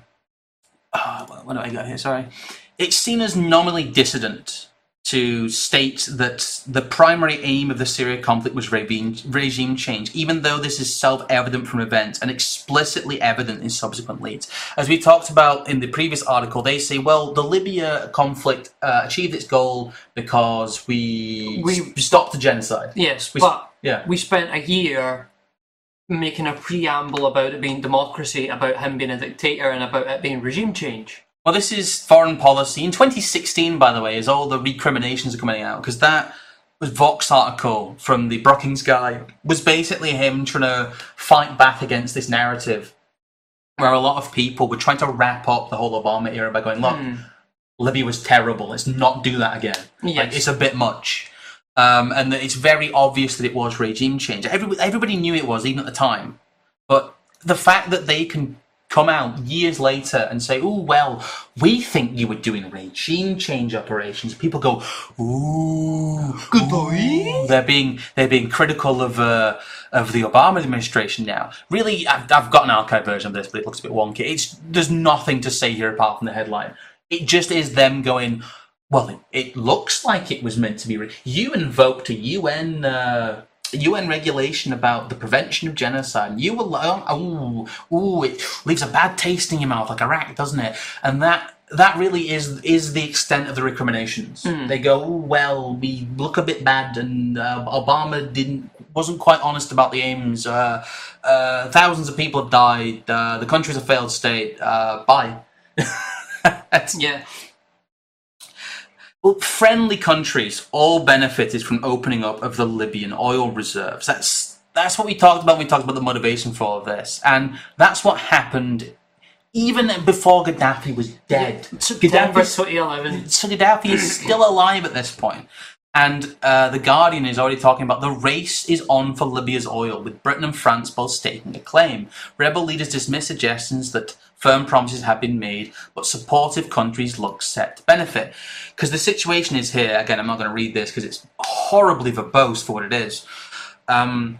S1: oh, what do I got here? Sorry. It's seen as nominally dissident to state that the primary aim of the Syria conflict was regime, regime change, even though this is self-evident from events and explicitly evident in subsequent leads. As we talked about in the previous article, they say, well, the Libya conflict uh, achieved its goal because we,
S2: We-
S1: stopped the genocide.
S2: Yes,
S1: We-
S2: but
S1: yeah.
S2: we spent a year making a preamble about it being democracy, about him being a dictator, and about it being regime change.
S1: Well, this is foreign policy. In twenty sixteen, by the way, is all the recriminations are coming out, because that was Vox article from the Brookings guy, was basically him trying to fight back against this narrative. where a lot of people were trying to wrap up the whole Obama era by going, look,
S2: Hmm.
S1: Libya was terrible. Let's not do that again.
S2: Yes.
S1: Like, it's a bit much. Um, and it's very obvious that it was regime change. Every, everybody knew it was, even at the time. But the fact that they can come out years later and say, oh, well, we think you were doing regime change operations. People go, ooh, goodbye. Ooh. They're being they're being critical of uh, of the Obama administration now. Really, I've, I've got an archived version of this, but it looks a bit wonky. It's there's nothing to say here apart from the headline. It just is them going, well, it, it looks like it was meant to be. Re- you invoked a U N. Uh, U N regulation about the prevention of genocide. You were like, oh, ooh, it leaves a bad taste in your mouth, like Iraq, doesn't it? And that that really is is the extent of the recriminations. Mm. They go, oh, well, we look a bit bad, and uh, Obama didn't wasn't quite honest about the aims. Uh, uh, thousands of people have died. Uh, the country's a failed state. Uh, bye.
S2: Yeah.
S1: Well, friendly countries all benefited from opening up of the Libyan oil reserves. That's that's what we talked about when we talked about the motivation for all of this. And that's what happened even before Gaddafi was dead.
S2: Yeah. September twenty eleven.
S1: So Gaddafi is still alive at this point. And uh, The Guardian is already talking about the race is on for Libya's oil, with Britain and France both staking a claim. Rebel leaders dismiss suggestions that firm promises have been made, but supportive countries look set to benefit. Because the situation is here, again, I'm not going to read this because it's horribly verbose for what it is. Um,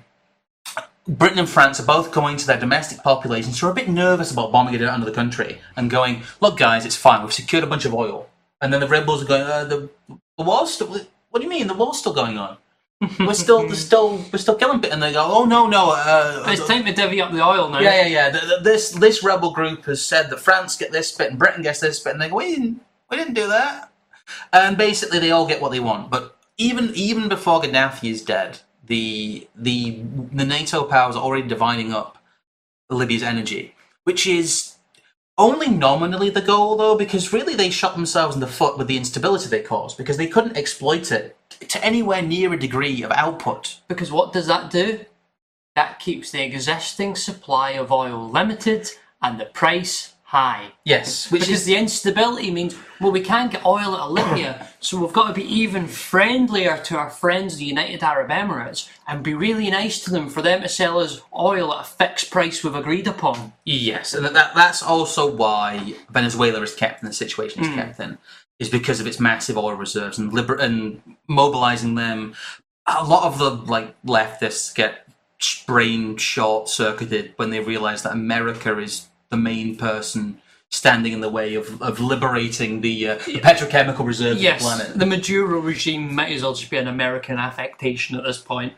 S1: Britain and France are both going to their domestic populations who are a bit nervous about bombing it out of the country and going, look, guys, it's fine, we've secured a bunch of oil. And then the rebels are going, uh, the, the war's still... What do you mean? The war's still going on. We're still, we're still, we're still killing people. And they go, oh no, no. Uh,
S2: it's time to divvy up the oil now.
S1: Yeah, yeah, yeah. The, the, this this rebel group has said that France get this bit and Britain gets this bit, and they go, we didn't, we didn't do that. And basically, they all get what they want. But even even before Gaddafi is dead, the the the NATO powers are already dividing up Libya's energy, which is only nominally the goal, though, because really they shot themselves in the foot with the instability they caused, because they couldn't exploit it to anywhere near a degree of output.
S2: Because what does that do? That keeps the existing supply of oil limited and the price high.
S1: Yes.
S2: Which because is... the instability means, well, we can't get oil out of Libya, so we've got to be even friendlier to our friends, the United Arab Emirates, and be really nice to them for them to sell us oil at a fixed price we've agreed upon.
S1: Yes, and that, that's also why Venezuela is kept in the situation it's mm. kept in, is because of its massive oil reserves and liber- and mobilizing them. A lot of the like leftists get brain short-circuited when they realize that America is the main person standing in the way of, of liberating the, uh, the petrochemical reserves
S2: yes,
S1: of the planet.
S2: The Maduro regime might as well just be an American affectation at this point.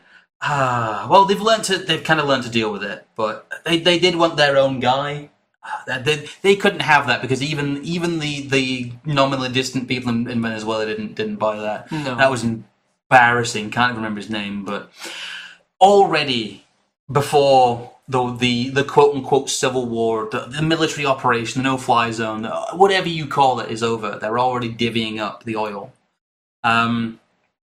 S1: Ah, well, they've learned to they've kind of learned to deal with it, but they, they did want their own guy. They, they couldn't have that because even even the, the nominally distant people in, in Venezuela didn't didn't buy that.
S2: No.
S1: That was embarrassing. Can't remember his name, but already before the the, the quote unquote civil war, the, the military operation, the no fly zone, whatever you call it, is over. They're already divvying up the oil. Um,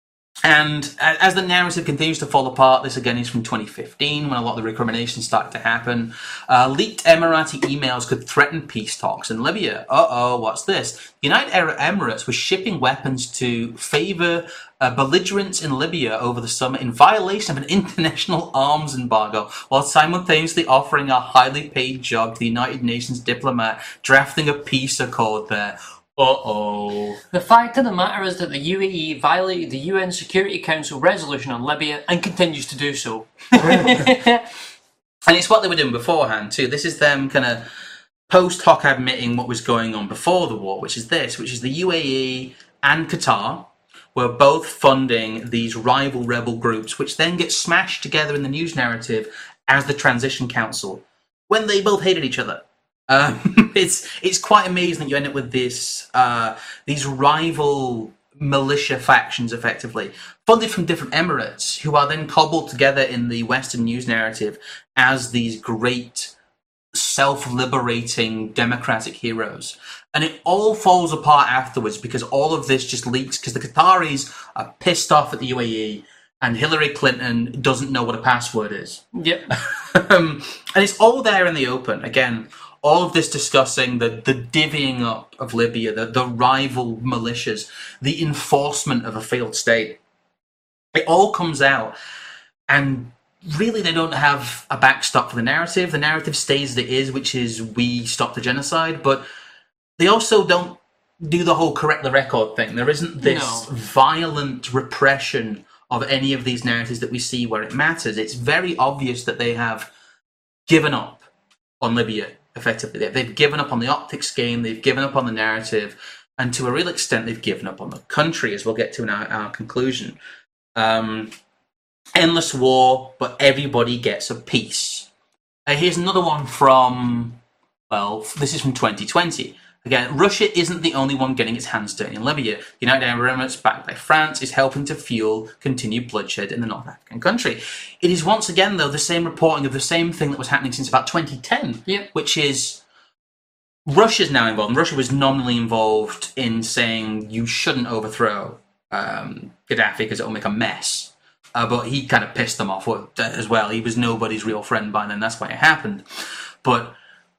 S1: And as the narrative continues to fall apart, this again is from twenty fifteen, when a lot of the recriminations started to happen. Uh, leaked Emirati emails could threaten peace talks in Libya. Uh-oh, what's this? The United Arab Emirates was shipping weapons to favour uh, belligerents in Libya over the summer in violation of an international arms embargo, while simultaneously offering a highly paid job to the United Nations diplomat drafting a peace accord there. Uh-oh.
S2: The fact of the matter is that the U A E violated the U N Security Council resolution on Libya and continues to do so.
S1: And it's what they were doing beforehand too. This is them kind of post hoc admitting what was going on before the war, which is this, which is the U A E and Qatar were both funding these rival rebel groups, which then get smashed together in the news narrative as the Transition Council, when they both hated each other. Um, it's it's quite amazing that you end up with this uh, these rival militia factions, effectively funded from different emirates, who are then cobbled together in the Western news narrative as these great self-liberating democratic heroes. And it all falls apart afterwards because all of this just leaks because the Qataris are pissed off at the U A E and Hillary Clinton doesn't know what a password is.
S2: Yep.
S1: um, and it's all there in the open. Again, all of this discussing the, the divvying up of Libya, the, the rival militias, the enforcement of a failed state. It all comes out, and really they don't have a backstop for the narrative. The narrative stays as it is, which is we stop the genocide, but they also don't do the whole correct the record thing. There isn't this
S2: No.
S1: violent repression of any of these narratives that we see where it matters. It's very obvious that they have given up on Libya, effectively. They've given up on the optics game, they've given up on the narrative, and to a real extent they've given up on the country, as we'll get to in our, our conclusion. Um, endless war, but everybody gets a piece. Uh, here's another one from, well, this is from twenty twenty. Again, Russia isn't the only one getting its hands dirty in Libya. The United Arab Emirates, backed by France, is helping to fuel continued bloodshed in the North African country. It is once again, though, the same reporting of the same thing that was happening since about twenty ten,
S2: Yep.
S1: which is Russia's now involved. And Russia was nominally involved in saying you shouldn't overthrow um, Gaddafi because it'll make a mess. Uh, but he kind of pissed them off as well. He was nobody's real friend by then. That's why it happened. But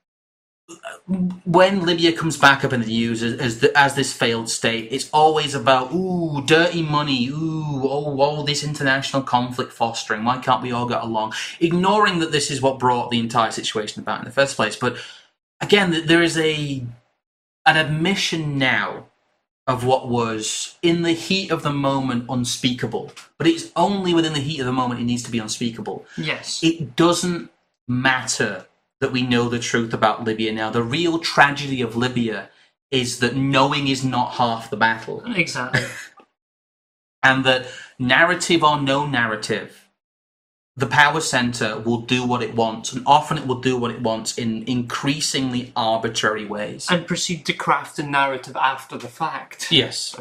S1: when Libya comes back up in the news as as, the, as this failed state, it's always about, ooh, dirty money, ooh, oh, all this international conflict fostering, why can't we all get along? Ignoring that this is what brought the entire situation about in the first place. But again, there is a an admission now of what was, in the heat of the moment, unspeakable. But it's only within the heat of the moment it needs to be unspeakable.
S2: Yes.
S1: It doesn't matter that we know the truth about Libya now. The real tragedy of Libya is that knowing is not half the battle.
S2: Exactly.
S1: And that narrative or no narrative, the power centre will do what it wants, and often it will do what it wants in increasingly arbitrary ways.
S2: And proceed to craft a narrative after the fact.
S1: Yes.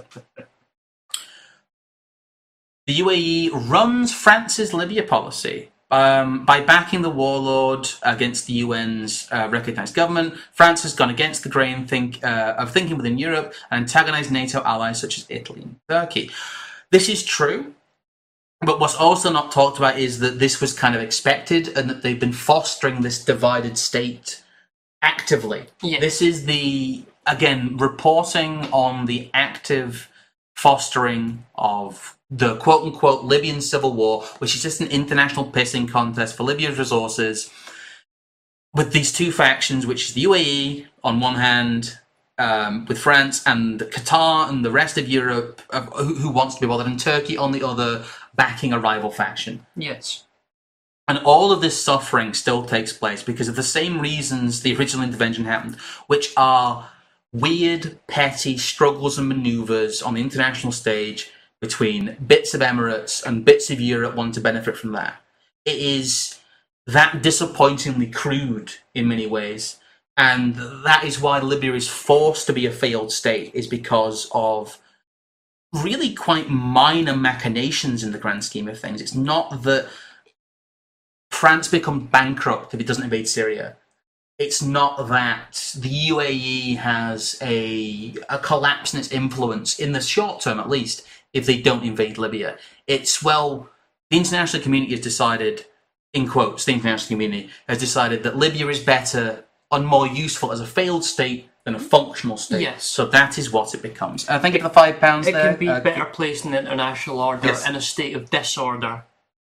S1: The U A E runs France's Libya policy. Um, by backing the warlord against the U N's uh, recognised government, France has gone against the grain think, uh, of thinking within Europe and antagonised NATO allies such as Italy and Turkey. This is true, but what's also not talked about is that this was kind of expected and that they've been fostering this divided state actively.
S2: Yes.
S1: This is the, again, reporting on the active fostering of the quote-unquote Libyan civil war, which is just an international pissing contest for Libya's resources, with these two factions, which is the U A E on one hand, um, with France, and Qatar and the rest of Europe, uh, who, who wants to be bothered, and Turkey on the other, backing a rival faction.
S2: Yes.
S1: And all of this suffering still takes place because of the same reasons the original intervention happened, which are weird, petty struggles and manoeuvres on the international stage between bits of Emirates and bits of Europe wanting to benefit from that. It is that disappointingly crude in many ways, and that is why Libya is forced to be a failed state, is because of really quite minor machinations in the grand scheme of things. It's not that France becomes bankrupt if it doesn't invade Syria. It's not that the U A E has a, a collapse in its influence, in the short term at least, if they don't invade Libya. It's, well, the international community has decided, in quotes, the international community has decided that Libya is better and more useful as a failed state than a functional state.
S2: Yes.
S1: So that is what it becomes. Uh, thank you for the five pounds
S2: It
S1: there.
S2: can be
S1: Uh,
S2: better placed in the international order
S1: Yes.
S2: in a state of disorder.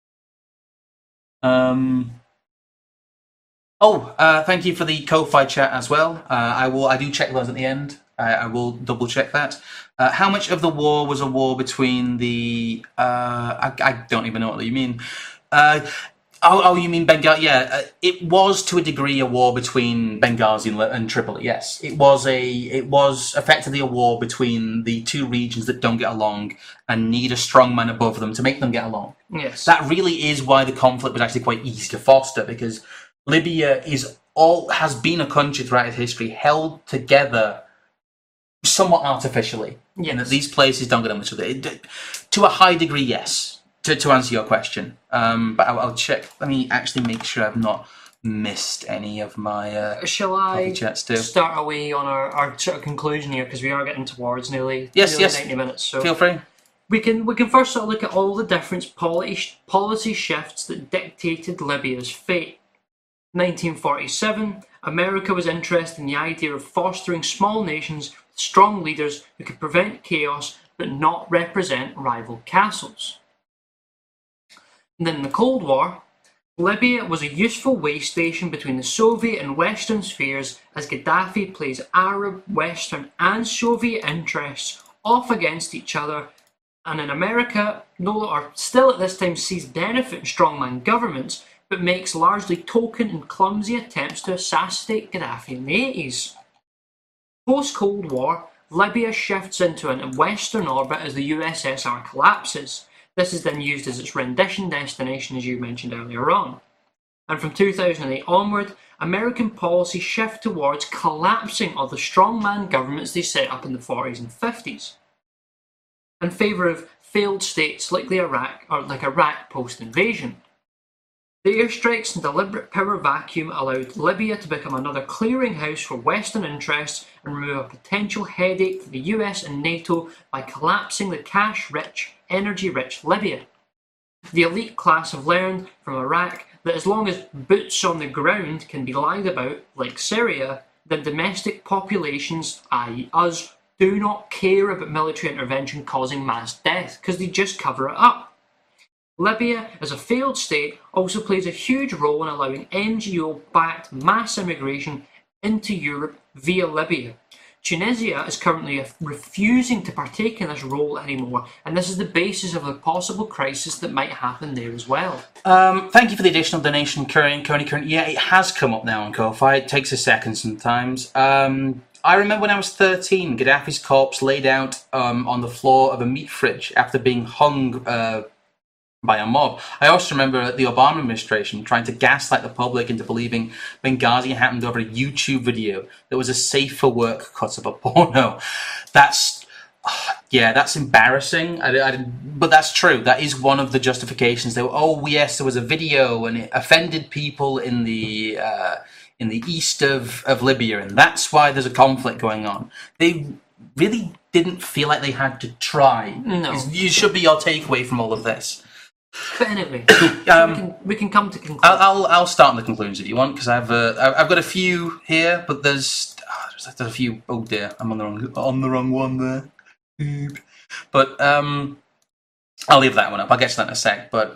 S1: Um. Oh, uh, thank you for the Ko-Fi chat as well. Uh, I will. I do check those at the end. I, I will double check that. Uh, how much of the war was a war between the? Uh, I, I don't even know what you mean. Uh, oh, oh, you mean Benghazi? Yeah, uh, it was to a degree a war between Benghazi and, and Tripoli. Yes, it was a. It was effectively a war between the two regions that don't get along and need a strong man above them to make them get along.
S2: Yes.
S1: That really is why the conflict was actually quite easy to foster, because Libya is all has been a country throughout its history held together somewhat artificially.
S2: Yes.
S1: And that these places don't get on much of it. To a high degree, yes. To to answer your question, um, but I'll, I'll check. Let me actually make sure I've not missed any of my uh,
S2: Shall I
S1: chats too.
S2: start away on our, our sort of conclusion here, because we are getting towards nearly,
S1: Yes,
S2: nearly
S1: yes.
S2: ninety minutes. So
S1: Feel free.
S2: we can we can first sort of look at all the different policy policy shifts that dictated Libya's fate. nineteen forty-seven, America was interested in the idea of fostering small nations with strong leaders who could prevent chaos but not represent rival castles. And then in the Cold War, Libya was a useful way station between the Soviet and Western spheres as Gaddafi plays Arab, Western and Soviet interests off against each other, and in America, no, or still at this time sees benefit in strongman governments, but makes largely token and clumsy attempts to assassinate Gaddafi in the eighties. Post-Cold War, Libya shifts into a Western orbit as the U S S R collapses. This is then used as its rendition destination, as you mentioned earlier on. And from two thousand eight onward, American policy shift towards collapsing of the strongman governments they set up in the forties and fifties, in favour of failed states like the Iraq or like Iraq post-invasion. The airstrikes and deliberate power vacuum allowed Libya to become another clearinghouse for Western interests and remove a potential headache for the U S and NATO by collapsing the cash-rich, energy-rich Libya. The elite class have learned from Iraq that as long as boots on the ground can be lied about, like Syria, then domestic populations, that is us, do not care about military intervention causing mass death because they just cover it up. Libya, as a failed state, also plays a huge role in allowing N G O-backed mass immigration into Europe via Libya. Tunisia is currently refusing to partake in this role anymore, and this is the basis of a possible crisis that might happen there as well.
S1: Um, thank you for the additional donation, Coney Curran. Yeah, it has come up now on Ko-Fi. It takes a second sometimes. Um, I remember when I was thirteen, Gaddafi's corpse laid out um, on the floor of a meat fridge after being hung uh, by a mob. I also remember the Obama administration trying to gaslight the public into believing Benghazi happened over a YouTube video that was a safe for work cut of a porno. That's, yeah, that's embarrassing. I, I, but that's true. That is one of the justifications. They were, oh yes, there was a video and it offended people in the uh, in the east of, of Libya, and that's why there's a conflict going on. They really didn't feel like they had to try.
S2: No.
S1: You should be your takeaway from all of this.
S2: But anyway,
S1: um,
S2: we, can, we can come to conclusion.
S1: I'll, I'll I'll start on the conclusions if you want, because I've uh, I've got a few here, but there's oh, there's, there's a few. Oh dear, I'm on the wrong on the wrong one there. But um, I'll leave that one up. I'll get to that in a sec. But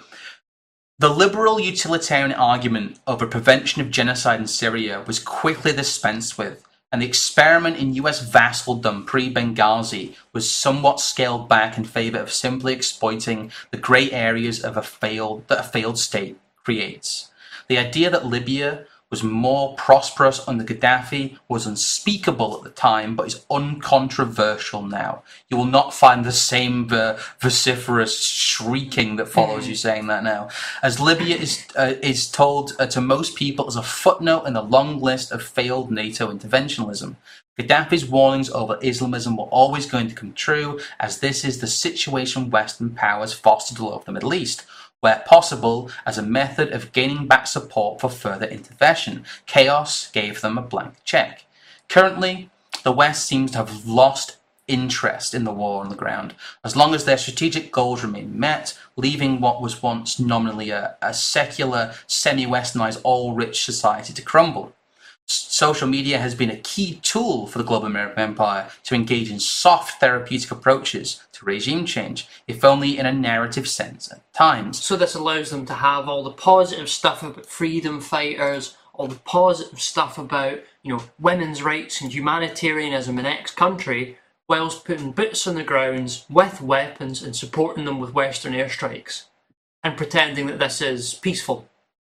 S1: the liberal utilitarian argument over prevention of genocide in Syria was quickly dispensed with, and the experiment in U S vassaldom pre-Benghazi was somewhat scaled back in favour of simply exploiting the grey areas of a failed that a failed state creates. The idea that Libya was more prosperous under Gaddafi was unspeakable at the time, but is uncontroversial now. You will not find the same uh, vociferous shrieking that follows you saying that now, as Libya is uh, is told uh, to most people as a footnote in the long list of failed NATO interventionism. Gaddafi's warnings over Islamism were always going to come true, as this is the situation Western powers fostered all over the Middle East, where possible, as a method of gaining back support for further intervention. Chaos gave them a blank check. Currently, the West seems to have lost interest in the war on the ground, as long as their strategic goals remain met, leaving what was once nominally a, a secular, semi-westernized, all-rich society to crumble. Social media has been a key tool for the global American empire to engage in soft therapeutic approaches to regime change, if only in a narrative sense at times.
S2: So this allows them to have all the positive stuff about freedom fighters, all the positive stuff about, you know, women's rights and humanitarianism in X country, whilst putting boots on the grounds with weapons and supporting them with Western airstrikes, and pretending that this is peaceful.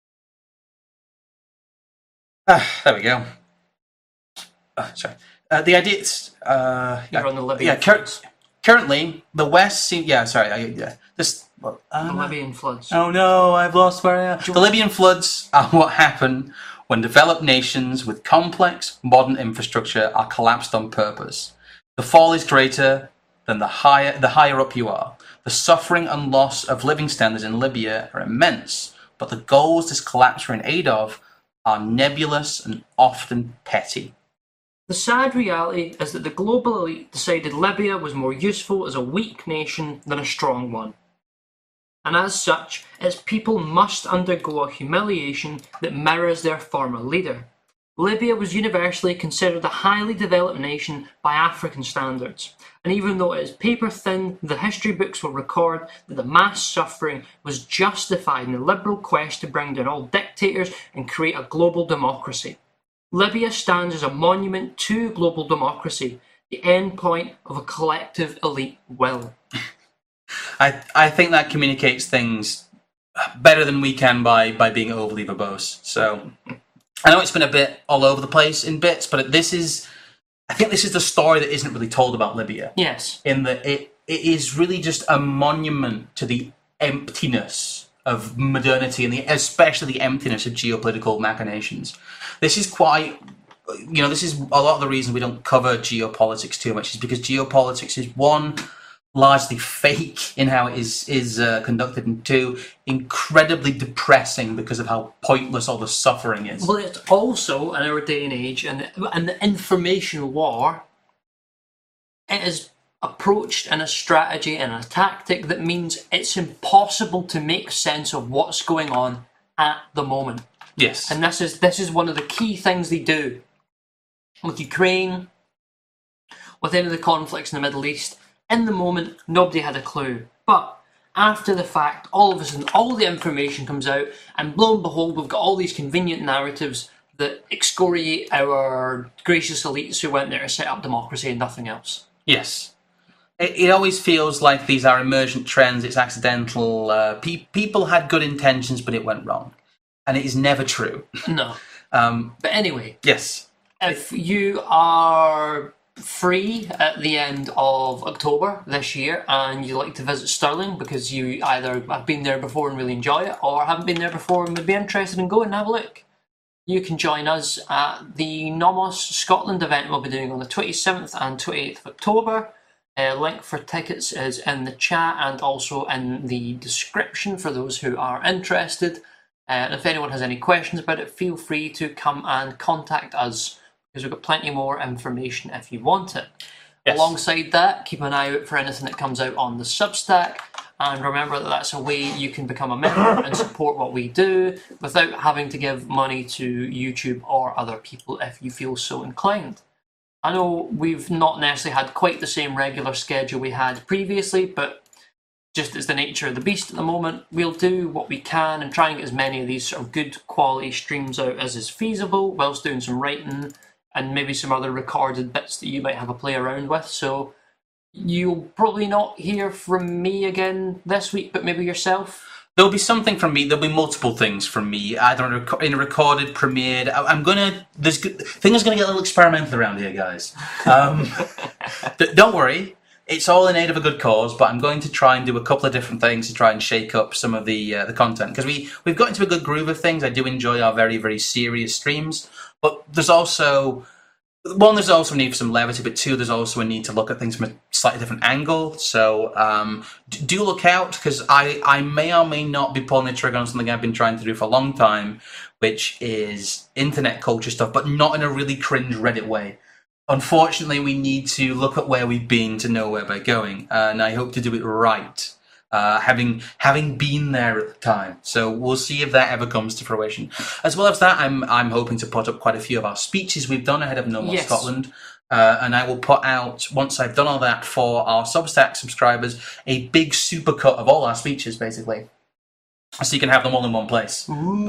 S1: Ah, there we go. Uh, sorry. Uh, the idea is... Uh,
S2: You're
S1: yeah,
S2: on the Libyan
S1: yeah, cur-
S2: floods.
S1: Currently, the West seems... Yeah, sorry. I, yeah, this... Well,
S2: The
S1: um,
S2: Libyan floods.
S1: Oh no, I've lost where I am. The Libyan floods are what happen when developed nations with complex, modern infrastructure are collapsed on purpose. The fall is greater than the higher, the higher up you are. The suffering and loss of living standards in Libya are immense, but the goals this collapse are in aid of are nebulous and often petty.
S2: The sad reality is that the global elite decided Libya was more useful as a weak nation than a strong one. And as such, its people must undergo a humiliation that mirrors their former leader. Libya was universally considered a highly developed nation by African standards, and even though it is paper thin, the history books will record that the mass suffering was justified in the liberal quest to bring down all dictators and create a global democracy. Libya stands as a monument to global democracy, the end point of a collective elite will.
S1: I I think that communicates things better than we can by, by being overly verbose. So I know it's been a bit all over the place in bits, but this is, I think this is the story that isn't really told about Libya.
S2: Yes.
S1: In that it, it is really just a monument to the emptiness of modernity and the, especially the emptiness of geopolitical machinations. This is quite, you know, this is a lot of the reason we don't cover geopolitics too much is because geopolitics is one, largely fake in how it is is uh, conducted, and two, incredibly depressing because of how pointless all the suffering is.
S2: Well, it's also in our day and age, and and the information war, it is approached in a strategy and a tactic that means it's impossible to make sense of what's going on at the moment.
S1: Yes,
S2: and this is this is one of the key things they do with Ukraine, with any of the conflicts in the Middle East. In the moment, nobody had a clue. But after the fact, all of a sudden, all the information comes out, and lo and behold, we've got all these convenient narratives that excoriate our gracious elites who went there to set up democracy and nothing else.
S1: Yes. It, it always feels like these are emergent trends, it's accidental. Uh, pe- people had good intentions, but it went wrong. And it is never true.
S2: No.
S1: um,
S2: but anyway.
S1: Yes.
S2: If you are free at the end of October this year and you like to visit Stirling because you either have been there before and really enjoy it or haven't been there before and would be interested in going and have a look, you can join us at the Nomos Scotland event we'll be doing on the twenty-seventh and twenty-eighth of October. A link for tickets is in the chat and also in the description for those who are interested. And if anyone has any questions about it, feel free to come and contact us, because we've got plenty more information if you want it. Yes. Alongside that, keep an eye out for anything that comes out on the Substack, and remember that that's a way you can become a member and support what we do without having to give money to YouTube or other people if you feel so inclined. I know we've not necessarily had quite the same regular schedule we had previously, but just as the nature of the beast at the moment, we'll do what we can and try and get as many of these sort of good quality streams out as is feasible, whilst doing some writing and maybe some other recorded bits that you might have a play around with. So you'll probably not hear from me again this week, but maybe yourself.
S1: There'll be something from me. There'll be multiple things from me, either in a, rec- in a recorded, premiered. I, I'm gonna. There's things gonna get a little experimental around here, guys. Um, d- don't worry. It's all in aid of a good cause, but I'm going to try and do a couple of different things to try and shake up some of the uh, the content, because we we've got into a good groove of things. I do enjoy our very very serious streams. But there's also, one, there's also a need for some levity, but two, there's also a need to look at things from a slightly different angle. So um, do look out, because I, I may or may not be pulling the trigger on something I've been trying to do for a long time, which is internet culture stuff, but not in a really cringe Reddit way. Unfortunately, we need to look at where we've been to know where we're going, and I hope to do it right. Uh, having having been there at the time, so we'll see if that ever comes to fruition. As well as that, I'm I'm hoping to put up quite a few of our speeches we've done ahead of No More
S2: yes.
S1: Scotland, uh, and I will put out, once I've done all that for our Substack subscribers, a big supercut of all our speeches, basically, so you can have them all in one place.
S2: Ooh.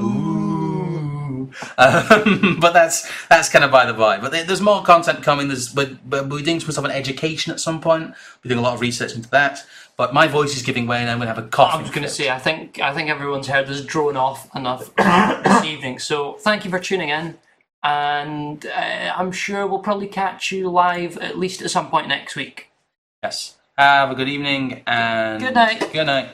S1: Ooh. Um, but that's that's kind of by the by. But there's more content coming. There's we're, we're doing some stuff on education at some point. We're doing a lot of research into that. But my voice is giving way, and I'm going to have a cough.
S2: I was going to say, I think I think everyone's heard us drone off enough this evening. So thank you for tuning in, and uh, I'm sure we'll probably catch you live at least at some point next week.
S1: Yes. Have a good evening, and
S2: good night.
S1: Good night.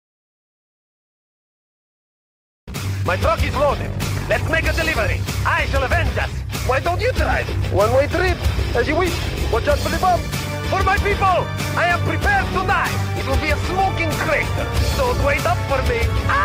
S3: My truck is loaded. Let's make a delivery. I shall avenge us. Why don't you drive? One-way trip, as you wish. Watch out for the bomb. For my people, I am prepared to die. It will be a smoking crater. Don't wait up for me. Ah!